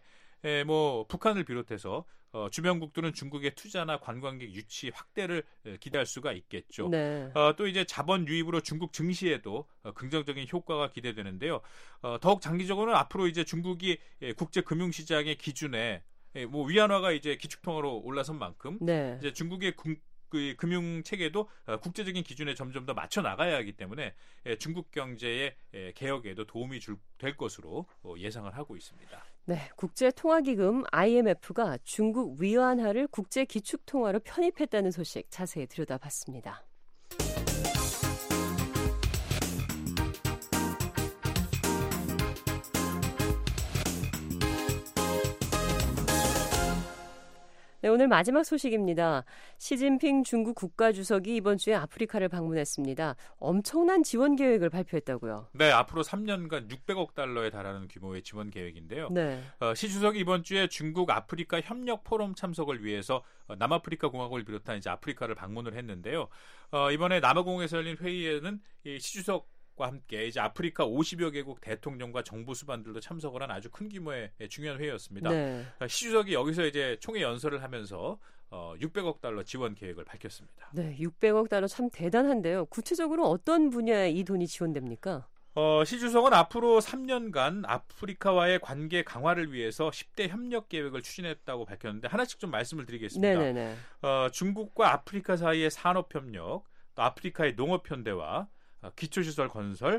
뭐 북한을 비롯해서 주변국들은 중국의 투자나 관광객 유치 확대를 기대할 수가 있겠죠. 네. 어, 또 이제 자본 유입으로 중국 증시에도 긍정적인 효과가 기대되는데요. 어, 더욱 장기적으로는 앞으로 이제 중국이 국제 금융시장의 기준에 뭐 위안화가 이제 기축통화로 올라선 만큼 네. 이제 중국의 금, 그 금융 체계도 국제적인 기준에 점점 더 맞춰 나가야 하기 때문에 중국 경제의 개혁에도 도움이 줄, 될 것으로 예상을 하고 있습니다. 네, 국제통화기금 아이엠에프가 중국 위안화를 국제 기축통화로 편입했다는 소식 자세히 들여다봤습니다. 네, 오늘 마지막 소식입니다. 시진핑 중국 국가주석이 이번 주에 아프리카를 방문했습니다. 엄청난 지원 계획을 발표했다고요. 네, 앞으로 삼 년간 육백억 달러에 달하는 규모의 지원 계획인데요. 네. 어, 시 주석이 이번 주에 중국 아프리카 협력 포럼 참석을 위해서 어, 남아프리카 공화국을 비롯한 이제 아프리카를 방문을 했는데요. 어, 이번에 남아공에서 열린 회의에는 이 시 주석 과 함께 이제 아프리카 오십여 개국 대통령과 정부 수반들도 참석을 한 아주 큰 규모의 중요한 회의였습니다. 네. 시 주석이 여기서 이제 총회 연설을 하면서 어, 육백억 달러 지원 계획을 밝혔습니다. 네, 육백억 달러 참 대단한데요. 구체적으로 어떤 분야에 이 돈이 지원됩니까? 어, 시 주석은 앞으로 삼 년간 아프리카와의 관계 강화를 위해서 십 대 협력 계획을 추진했다고 밝혔는데 하나씩 좀 말씀을 드리겠습니다. 네네네. 어, 중국과 아프리카 사이의 산업협력, 또 아프리카의 농업현대화, 기초시설 건설,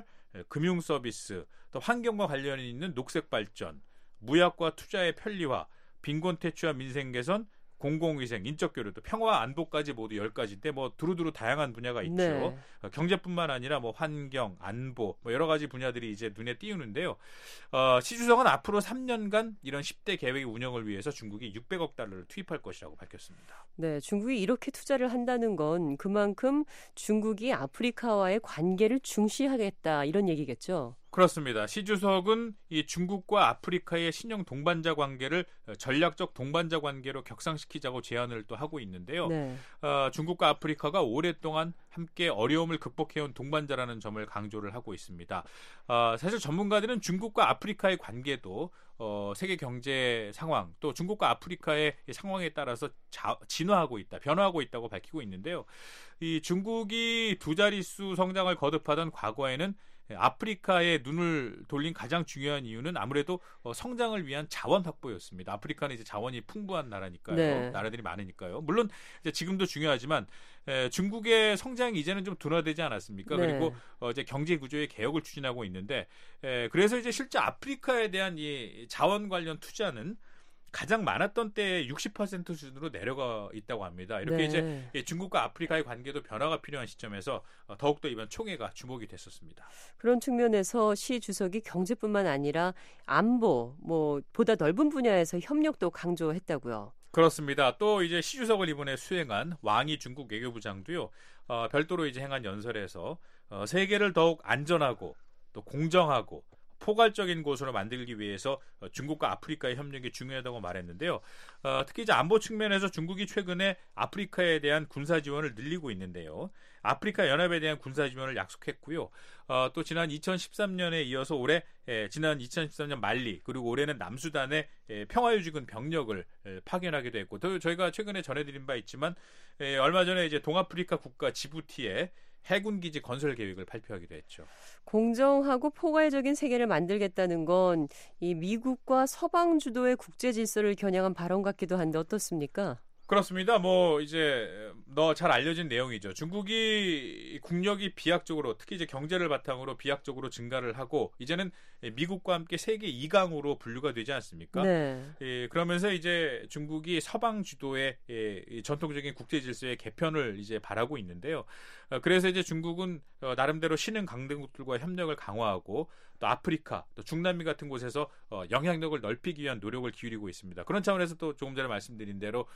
금융서비스, 또 환경과 관련이 있는 녹색발전, 무역과 투자의 편리화, 빈곤퇴치와 민생개선, 공공위생, 인적교류, 또 평화 안보까지 모두 열 가지인데 뭐 두루두루 다양한 분야가 있죠. 네. 경제뿐만 아니라 뭐 환경, 안보, 뭐 여러 가지 분야들이 이제 눈에 띄우는데요. 어, 시 주석은 앞으로 삼 년간 이런 십 대 계획의 운영을 위해서 중국이 육백억 달러를 투입할 것이라고 밝혔습니다. 네, 중국이 이렇게 투자를 한다는 건 그만큼 중국이 아프리카와의 관계를 중시하겠다 이런 얘기겠죠. 그렇습니다. 시 주석은 이 중국과 아프리카의 신형 동반자 관계를 전략적 동반자 관계로 격상시키자고 제안을 또 하고 있는데요. 네. 어, 중국과 아프리카가 오랫동안 함께 어려움을 극복해온 동반자라는 점을 강조를 하고 있습니다. 어, 사실 전문가들은 중국과 아프리카의 관계도 어, 세계 경제 상황 또 중국과 아프리카의 상황에 따라서 자, 진화하고 있다, 변화하고 있다고 밝히고 있는데요. 이 중국이 두 자릿수 성장을 거듭하던 과거에는 아프리카에 눈을 돌린 가장 중요한 이유는 아무래도 성장을 위한 자원 확보였습니다. 아프리카는 이제 자원이 풍부한 나라니까요. 네. 나라들이 많으니까요. 물론 이제 지금도 중요하지만 에, 중국의 성장이 이제는 좀 둔화되지 않았습니까? 네. 그리고 어, 이제 경제 구조의 개혁을 추진하고 있는데 에, 그래서 이제 실제 아프리카에 대한 이 자원 관련 투자는 가장 많았던 때의 육십 퍼센트 수준으로 내려가 있다고 합니다. 이렇게 네. 이제 중국과 아프리카의 관계도 변화가 필요한 시점에서 더욱더 이번 총회가 주목이 됐었습니다. 그런 측면에서 시 주석이 경제뿐만 아니라 안보, 뭐 보다 넓은 분야에서 협력도 강조했다고요. 그렇습니다. 또 이제 시 주석을 이번에 수행한 왕이 중국 외교부장도요. 어, 별도로 이제 행한 연설에서 어, 세계를 더욱 안전하고 또 공정하고 포괄적인 곳으로 만들기 위해서 중국과 아프리카의 협력이 중요하다고 말했는데요. 어, 특히 이제 안보 측면에서 중국이 최근에 아프리카에 대한 군사 지원을 늘리고 있는데요. 아프리카 연합에 대한 군사 지원을 약속했고요. 어, 또 지난 이천십삼 년에 이어서 올해 예, 지난 이천십삼 년 말리 그리고 올해는 남수단에 예, 평화유지군 병력을 예, 파견하기도 했고 또 저희가 최근에 전해드린 바 있지만 예, 얼마 전에 이제 동아프리카 국가 지부티에 해군 기지 건설 계획을 발표하기도 했죠. 공정하고 포괄적인 세계를 만들겠다는 건 이 미국과 서방 주도의 국제 질서를 겨냥한 발언 같기도 한데 어떻습니까? 그렇습니다. 뭐 이제 너 잘 알려진 내용이죠. 중국이 국력이 비약적으로 특히 이제 경제를 바탕으로 비약적으로 증가를 하고 이제는 미국과 함께 세계 이 강으로 분류가 되지 않습니까? 네. 예, 그러면서 이제 중국이 서방 주도의 예, 전통적인 국제 질서의 개편을 이제 바라고 있는데요. 어, 그래서 이제 중국은 어, 나름대로 신흥 강대국들과 협력을 강화하고 또 아프리카, 또 중남미 같은 곳에서 어, 영향력을 넓히기 위한 노력을 기울이고 있습니다. 그런 차원에서 또 조금 전에 말씀드린 대로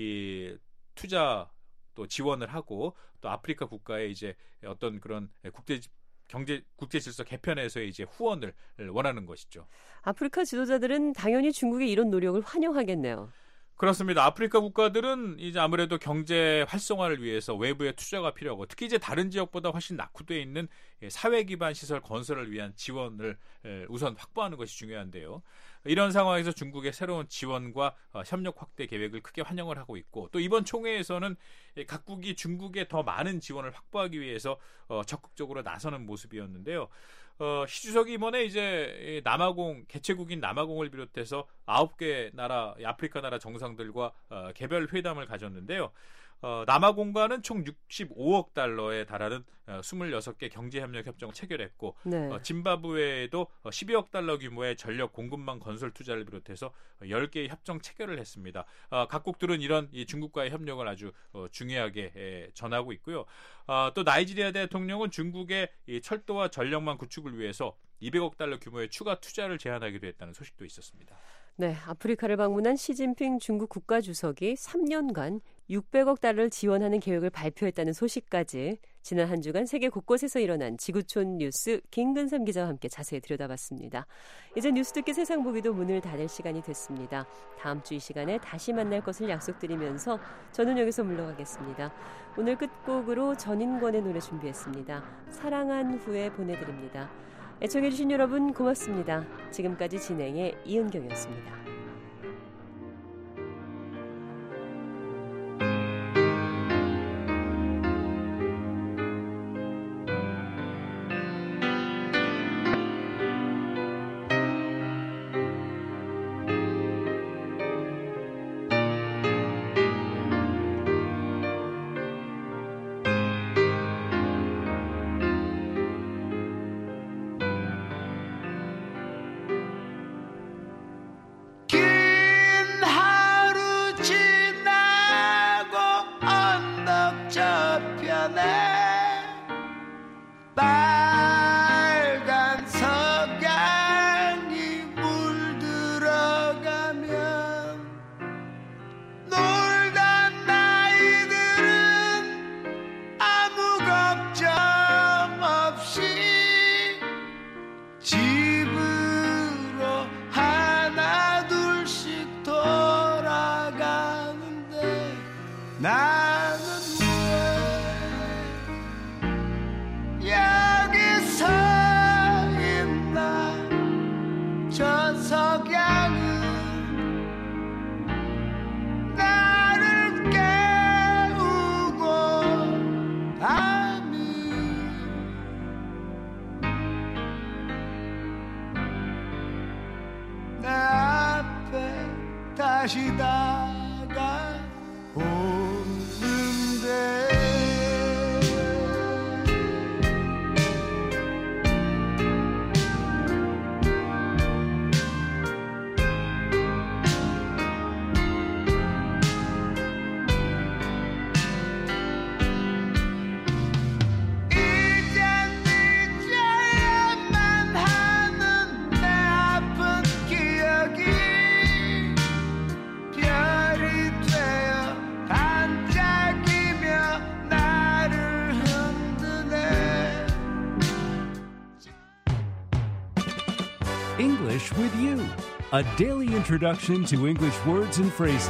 이 투자 또 지원을 하고 또 아프리카 국가의 이제 어떤 그런 국제 경제 국제 질서 개편에서의 이제 후원을 원하는 것이죠. 아프리카 지도자들은 당연히 중국의 이런 노력을 환영하겠네요. 그렇습니다. 아프리카 국가들은 이제 아무래도 경제 활성화를 위해서 외부의 투자가 필요하고 특히 이제 다른 지역보다 훨씬 낙후되어 있는 사회 기반 시설 건설을 위한 지원을 우선 확보하는 것이 중요한데요. 이런 상황에서 중국의 새로운 지원과 협력 확대 계획을 크게 환영을 하고 있고 또 이번 총회에서는 각국이 중국에 더 많은 지원을 확보하기 위해서 적극적으로 나서는 모습이었는데요. 어, 시 주석이 이번에 이제 남아공 개최국인 남아공을 비롯해서 아홉 개 나라 아프리카 나라 정상들과 어, 개별 회담을 가졌는데요. 어, 남아공과는 총 육십오억 달러에 달하는 어, 이십육 개 경제협력 협정을 체결했고 네. 어, 짐바브웨에도 어, 십이억 달러 규모의 전력 공급망 건설 투자를 비롯해서 어, 열 개의 협정 체결을 했습니다. 어, 각국들은 이런 이 중국과의 협력을 아주 어, 중요하게 에, 전하고 있고요. 어, 또 나이지리아 대통령은 중국의 이 철도와 전력망 구축을 위해서 이백억 달러 규모의 추가 투자를 제안하기도 했다는 소식도 있었습니다. 네, 아프리카를 방문한 시진핑 중국 국가주석이 삼 년간 육백억 달러를 지원하는 계획을 발표했다는 소식까지 지난 한 주간 세계 곳곳에서 일어난 지구촌 뉴스 김근삼 기자와 함께 자세히 들여다봤습니다. 이제 뉴스 듣기 세상 보기도 문을 닫을 시간이 됐습니다. 다음 주 이 시간에 다시 만날 것을 약속드리면서 저는 여기서 물러가겠습니다. 오늘 끝곡으로 전인권의 노래 준비했습니다. 사랑한 후에 보내드립니다. 애청해주신 여러분 고맙습니다. 지금까지 진행의 이은경이었습니다. 빨간 석양이 물들어가면 놀던 나이들은 아무 걱정 없이 집으로 하나 둘씩 돌아가는데 나는 여기서 있나 저 석양은 나를 깨우고 밤이 내 앞에 다시 다가오는데 기억이 English with You, a daily introduction to English words and phrases.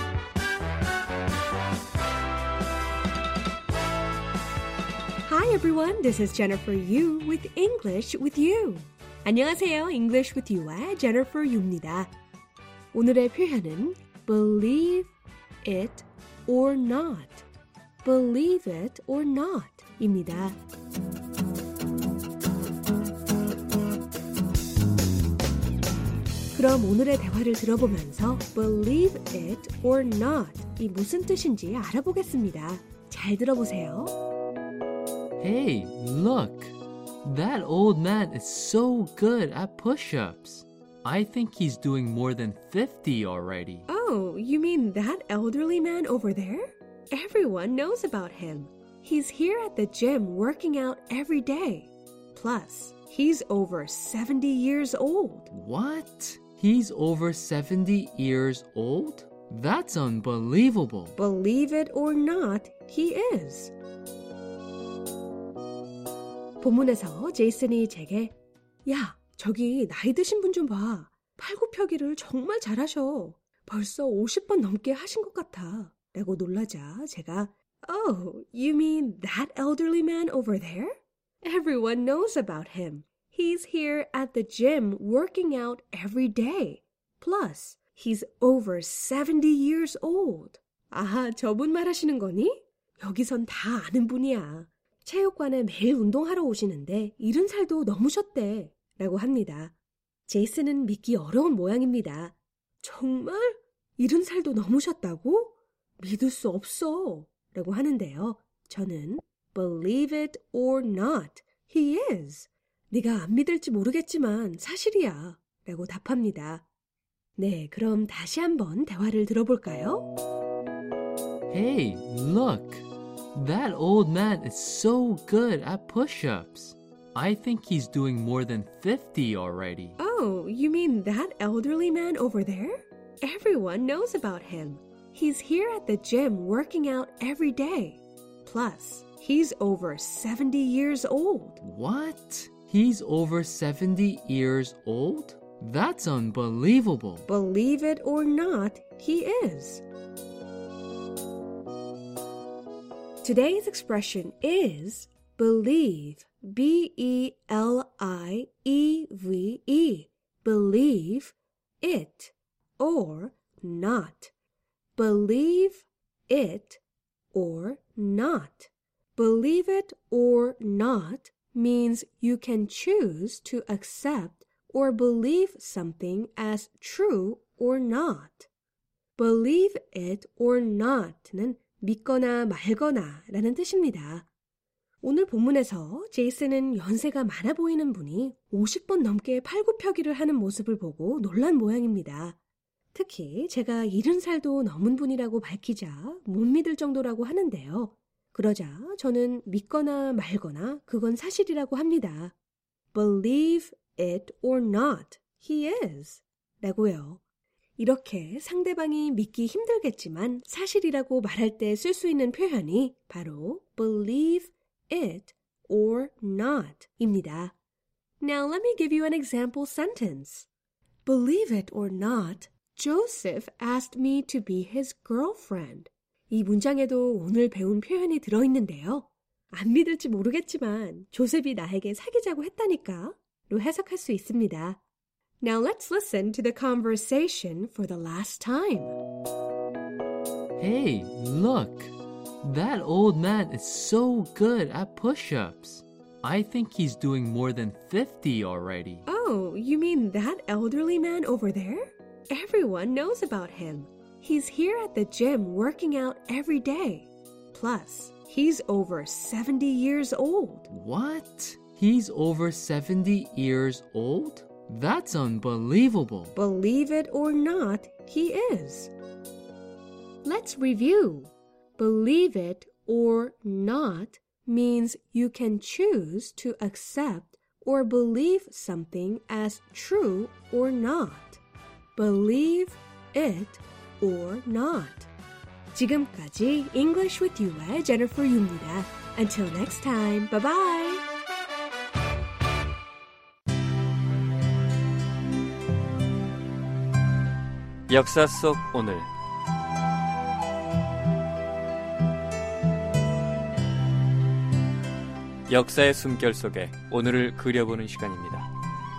Hi everyone, this is Jennifer Yu with English with You. 안녕하세요, English with You와 Jennifer Yu입니다. 오늘의 표현은 believe it or not, believe it or not 입니다. 그럼 오늘의 대화를 들어보면서 believe it or not 이 무슨 뜻인지 알아보겠습니다. 잘 들어보세요. Hey, look. That old man is so good at push-ups. I think he's doing more than fifty already. Oh, you mean that elderly man over there? Everyone knows about him. He's here at the gym working out every day. Plus, he's over seventy years old. What? He's over seventy years old? That's unbelievable. Believe it or not, he is. 본문에서 제이슨이 제게 야, 저기 나이 드신 분 좀 봐. 팔굽혀기를 정말 잘하셔. 벌써 오십 번 넘게 하신 것 같아. 라고 놀라자 제가 Oh, you mean that elderly man over there? Everyone knows about him. He's here at the gym working out every day. Plus, he's over seventy years old. 아하, 저분 말하시는 거니? 여기선 다 아는 분이야. 체육관에 매일 운동하러 오시는데 일흔 살도 넘으셨대. 라고 합니다. 제이슨은 믿기 어려운 모양입니다. 정말? 일흔 살도 넘으셨다고? 믿을 수 없어. 라고 하는데요. 저는 believe it or not, he is. 네가 안 믿을지 모르겠지만 사실이야. 라고 답합니다. 네, 그럼 다시 한번 대화를 들어볼까요? Hey, look. That old man is so good at push-ups. I think he's doing more than fifty already. Oh, you mean that elderly man over there? Everyone knows about him. He's here at the gym working out every day. Plus, he's over seventy years old. What? He's over seventy years old? That's unbelievable. Believe it or not, he is. Today's expression is believe, B E L I E V E, believe it or not. Believe it or not. Believe it or not means you can choose to accept or believe something as true or not. Believe it or not는 믿거나 말거나 라는 뜻입니다. 오늘 본문에서 제이슨은 연세가 많아 보이는 분이 오십 번 넘게 팔굽혀기를 하는 모습을 보고 놀란 모양입니다. 특히 제가 일흔 살도 넘은 분이라고 밝히자 못 믿을 정도라고 하는데요. 그러자 저는 믿거나 말거나 그건 사실이라고 합니다. Believe it or not, he is. 라고요. 이렇게 상대방이 믿기 힘들겠지만 사실이라고 말할 때 쓸 수 있는 표현이 바로 believe it or not 입니다. Now let me give you an example sentence. Believe it or not, Joseph asked me to be his girlfriend. 이 문장에도 오늘 배운 표현이 들어있는데요. 안 믿을지 모르겠지만 조셉이 나에게 사귀자고 했다니까 로 해석할 수 있습니다. Now let's listen to the conversation for the last time. Hey, look. That old man is so good at push-ups. I think he's doing more than fifty already. Oh, you mean that elderly man over there? Everyone knows about him. He's here at the gym working out every day. Plus, he's over seventy years old. What? He's over seventy years old? That's unbelievable. Believe it or not, he is. Let's review. Believe it or not means you can choose to accept or believe something as true or not. Believe it or not. 지금까지 English with You의 Jennifer Yu입니다. Until next time, bye-bye. 역사 속 오늘 역사의 숨결 속에 오늘을 그려보는 시간입니다.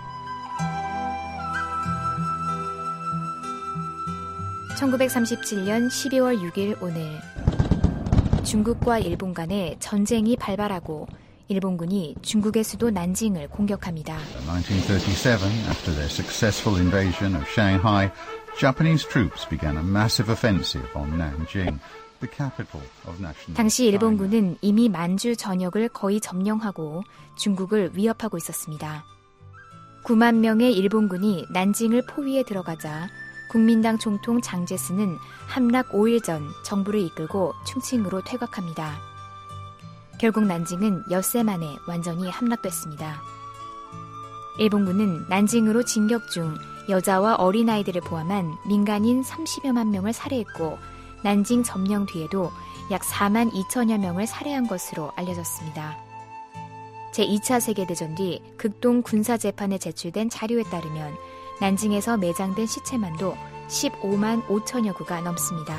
천구백삼십칠년 십이월 육일 오늘 중국과 일본 간의 전쟁이 발발하고 일본군이 중국의 수도 난징을 공격합니다. nineteen thirty-seven, after their successful invasion of Shanghai, Japanese troops began a massive offensive on Nanjing, the capital of national. 당시 일본군은 이미 만주 전역을 거의 점령하고 중국을 위협하고 있었습니다. 구만 명의 일본군이 난징을 포위에 들어가자 국민당 총통 장제스는 함락 오 일 전 정부를 이끌고 충칭으로 퇴각합니다. 결국 난징은 엿새 만에 완전히 함락됐습니다. 일본군은 난징으로 진격 중 여자와 어린아이들을 포함한 민간인 삼십여만 명을 살해했고 난징 점령 뒤에도 약 사만 이천여 명을 살해한 것으로 알려졌습니다. 제이 차 세계대전 뒤 극동 군사재판에 제출된 자료에 따르면 난징에서 매장된 시체만도 십오만 오천여 구가 넘습니다.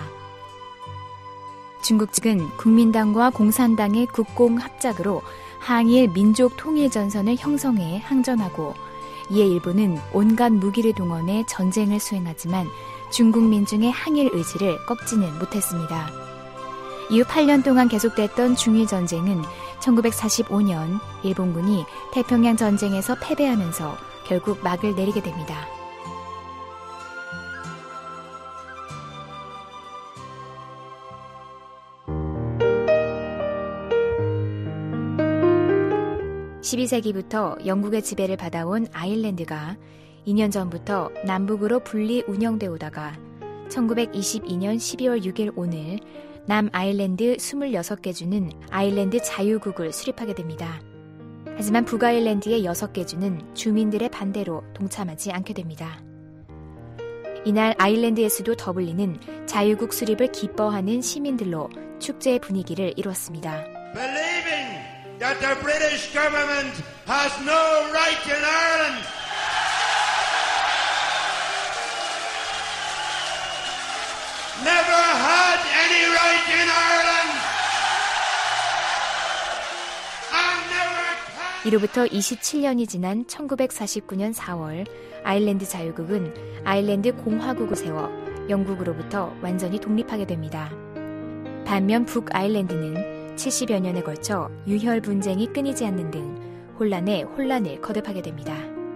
중국 측은 국민당과 공산당의 국공 합작으로 항일 민족통일전선을 형성해 항전하고 이에 일본은 온갖 무기를 동원해 전쟁을 수행하지만 중국 민중의 항일 의지를 꺾지는 못했습니다. 이후 팔 년 동안 계속됐던 중일전쟁은 천구백사십오년 일본군이 태평양 전쟁에서 패배하면서 결국 막을 내리게 됩니다. 십이 세기부터 영국의 지배를 받아온 아일랜드가 이 년 전부터 남북으로 분리 운영돼 오다가 천구백이십이년 십이월 육일 오늘 남아일랜드 스물여섯 개 주는 아일랜드 자유국을 수립하게 됩니다. 하지만 북아일랜드의 여섯 개 주는 주민들의 반대로 동참하지 않게 됩니다. 이날 아일랜드의 수도 더블린은 자유국 수립을 기뻐하는 시민들로 축제의 분위기를 이뤘습니다. That the British government has no right in Ireland. Never had any right in Ireland. And never can. 이로부터 이십칠 년이 지난 천구백사십구년 사월 아일랜드 자유국은 아일랜드 공화국을 세워 영국으로부터 완전히 독립하게 됩니다. 반면 북아일랜드는 칠십여 년에 걸쳐 유혈 분쟁이 끊이지 않는 등 혼란에 혼란을 거듭하게 됩니다.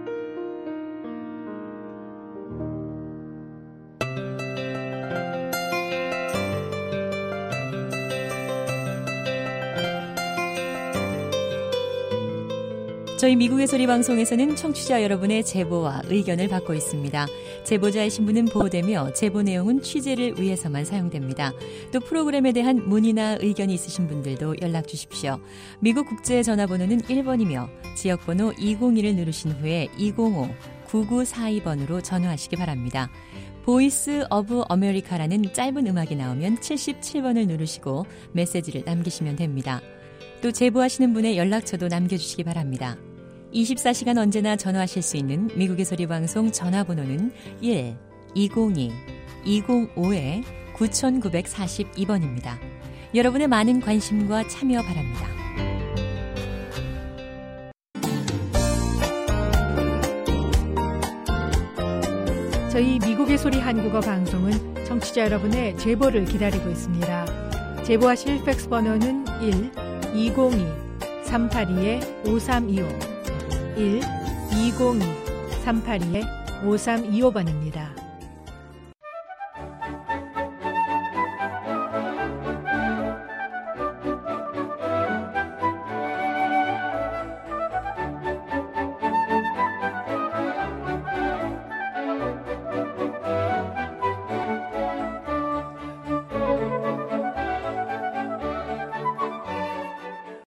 저희 미국의 소리 방송에서는 청취자 여러분의 제보와 의견을 받고 있습니다. 제보자의 신분은 보호되며 제보 내용은 취재를 위해서만 사용됩니다. 또 프로그램에 대한 문의나 의견이 있으신 분들도 연락 주십시오. 미국 국제 전화번호는 일 번이며 지역번호 이공일을 누르신 후에 이공오 구구사이 번으로 전화하시기 바랍니다. 보이스 오브 아메리카라는 짧은 음악이 나오면 칠십칠 번을 누르시고 메시지를 남기시면 됩니다. 또 제보하시는 분의 연락처도 남겨주시기 바랍니다. 이십사 시간 언제나 전화하실 수 있는 미국의 소리 방송 전화번호는 일 이공이 이공오 구구사이 번입니다. 여러분의 많은 관심과 참여 바랍니다. 저희 미국의 소리 한국어 방송은 청취자 여러분의 제보를 기다리고 있습니다. 제보하실 팩스 번호는 일 이공이 삼팔이 오삼이오 일 이공이 삼팔이 오삼이오 번입니다.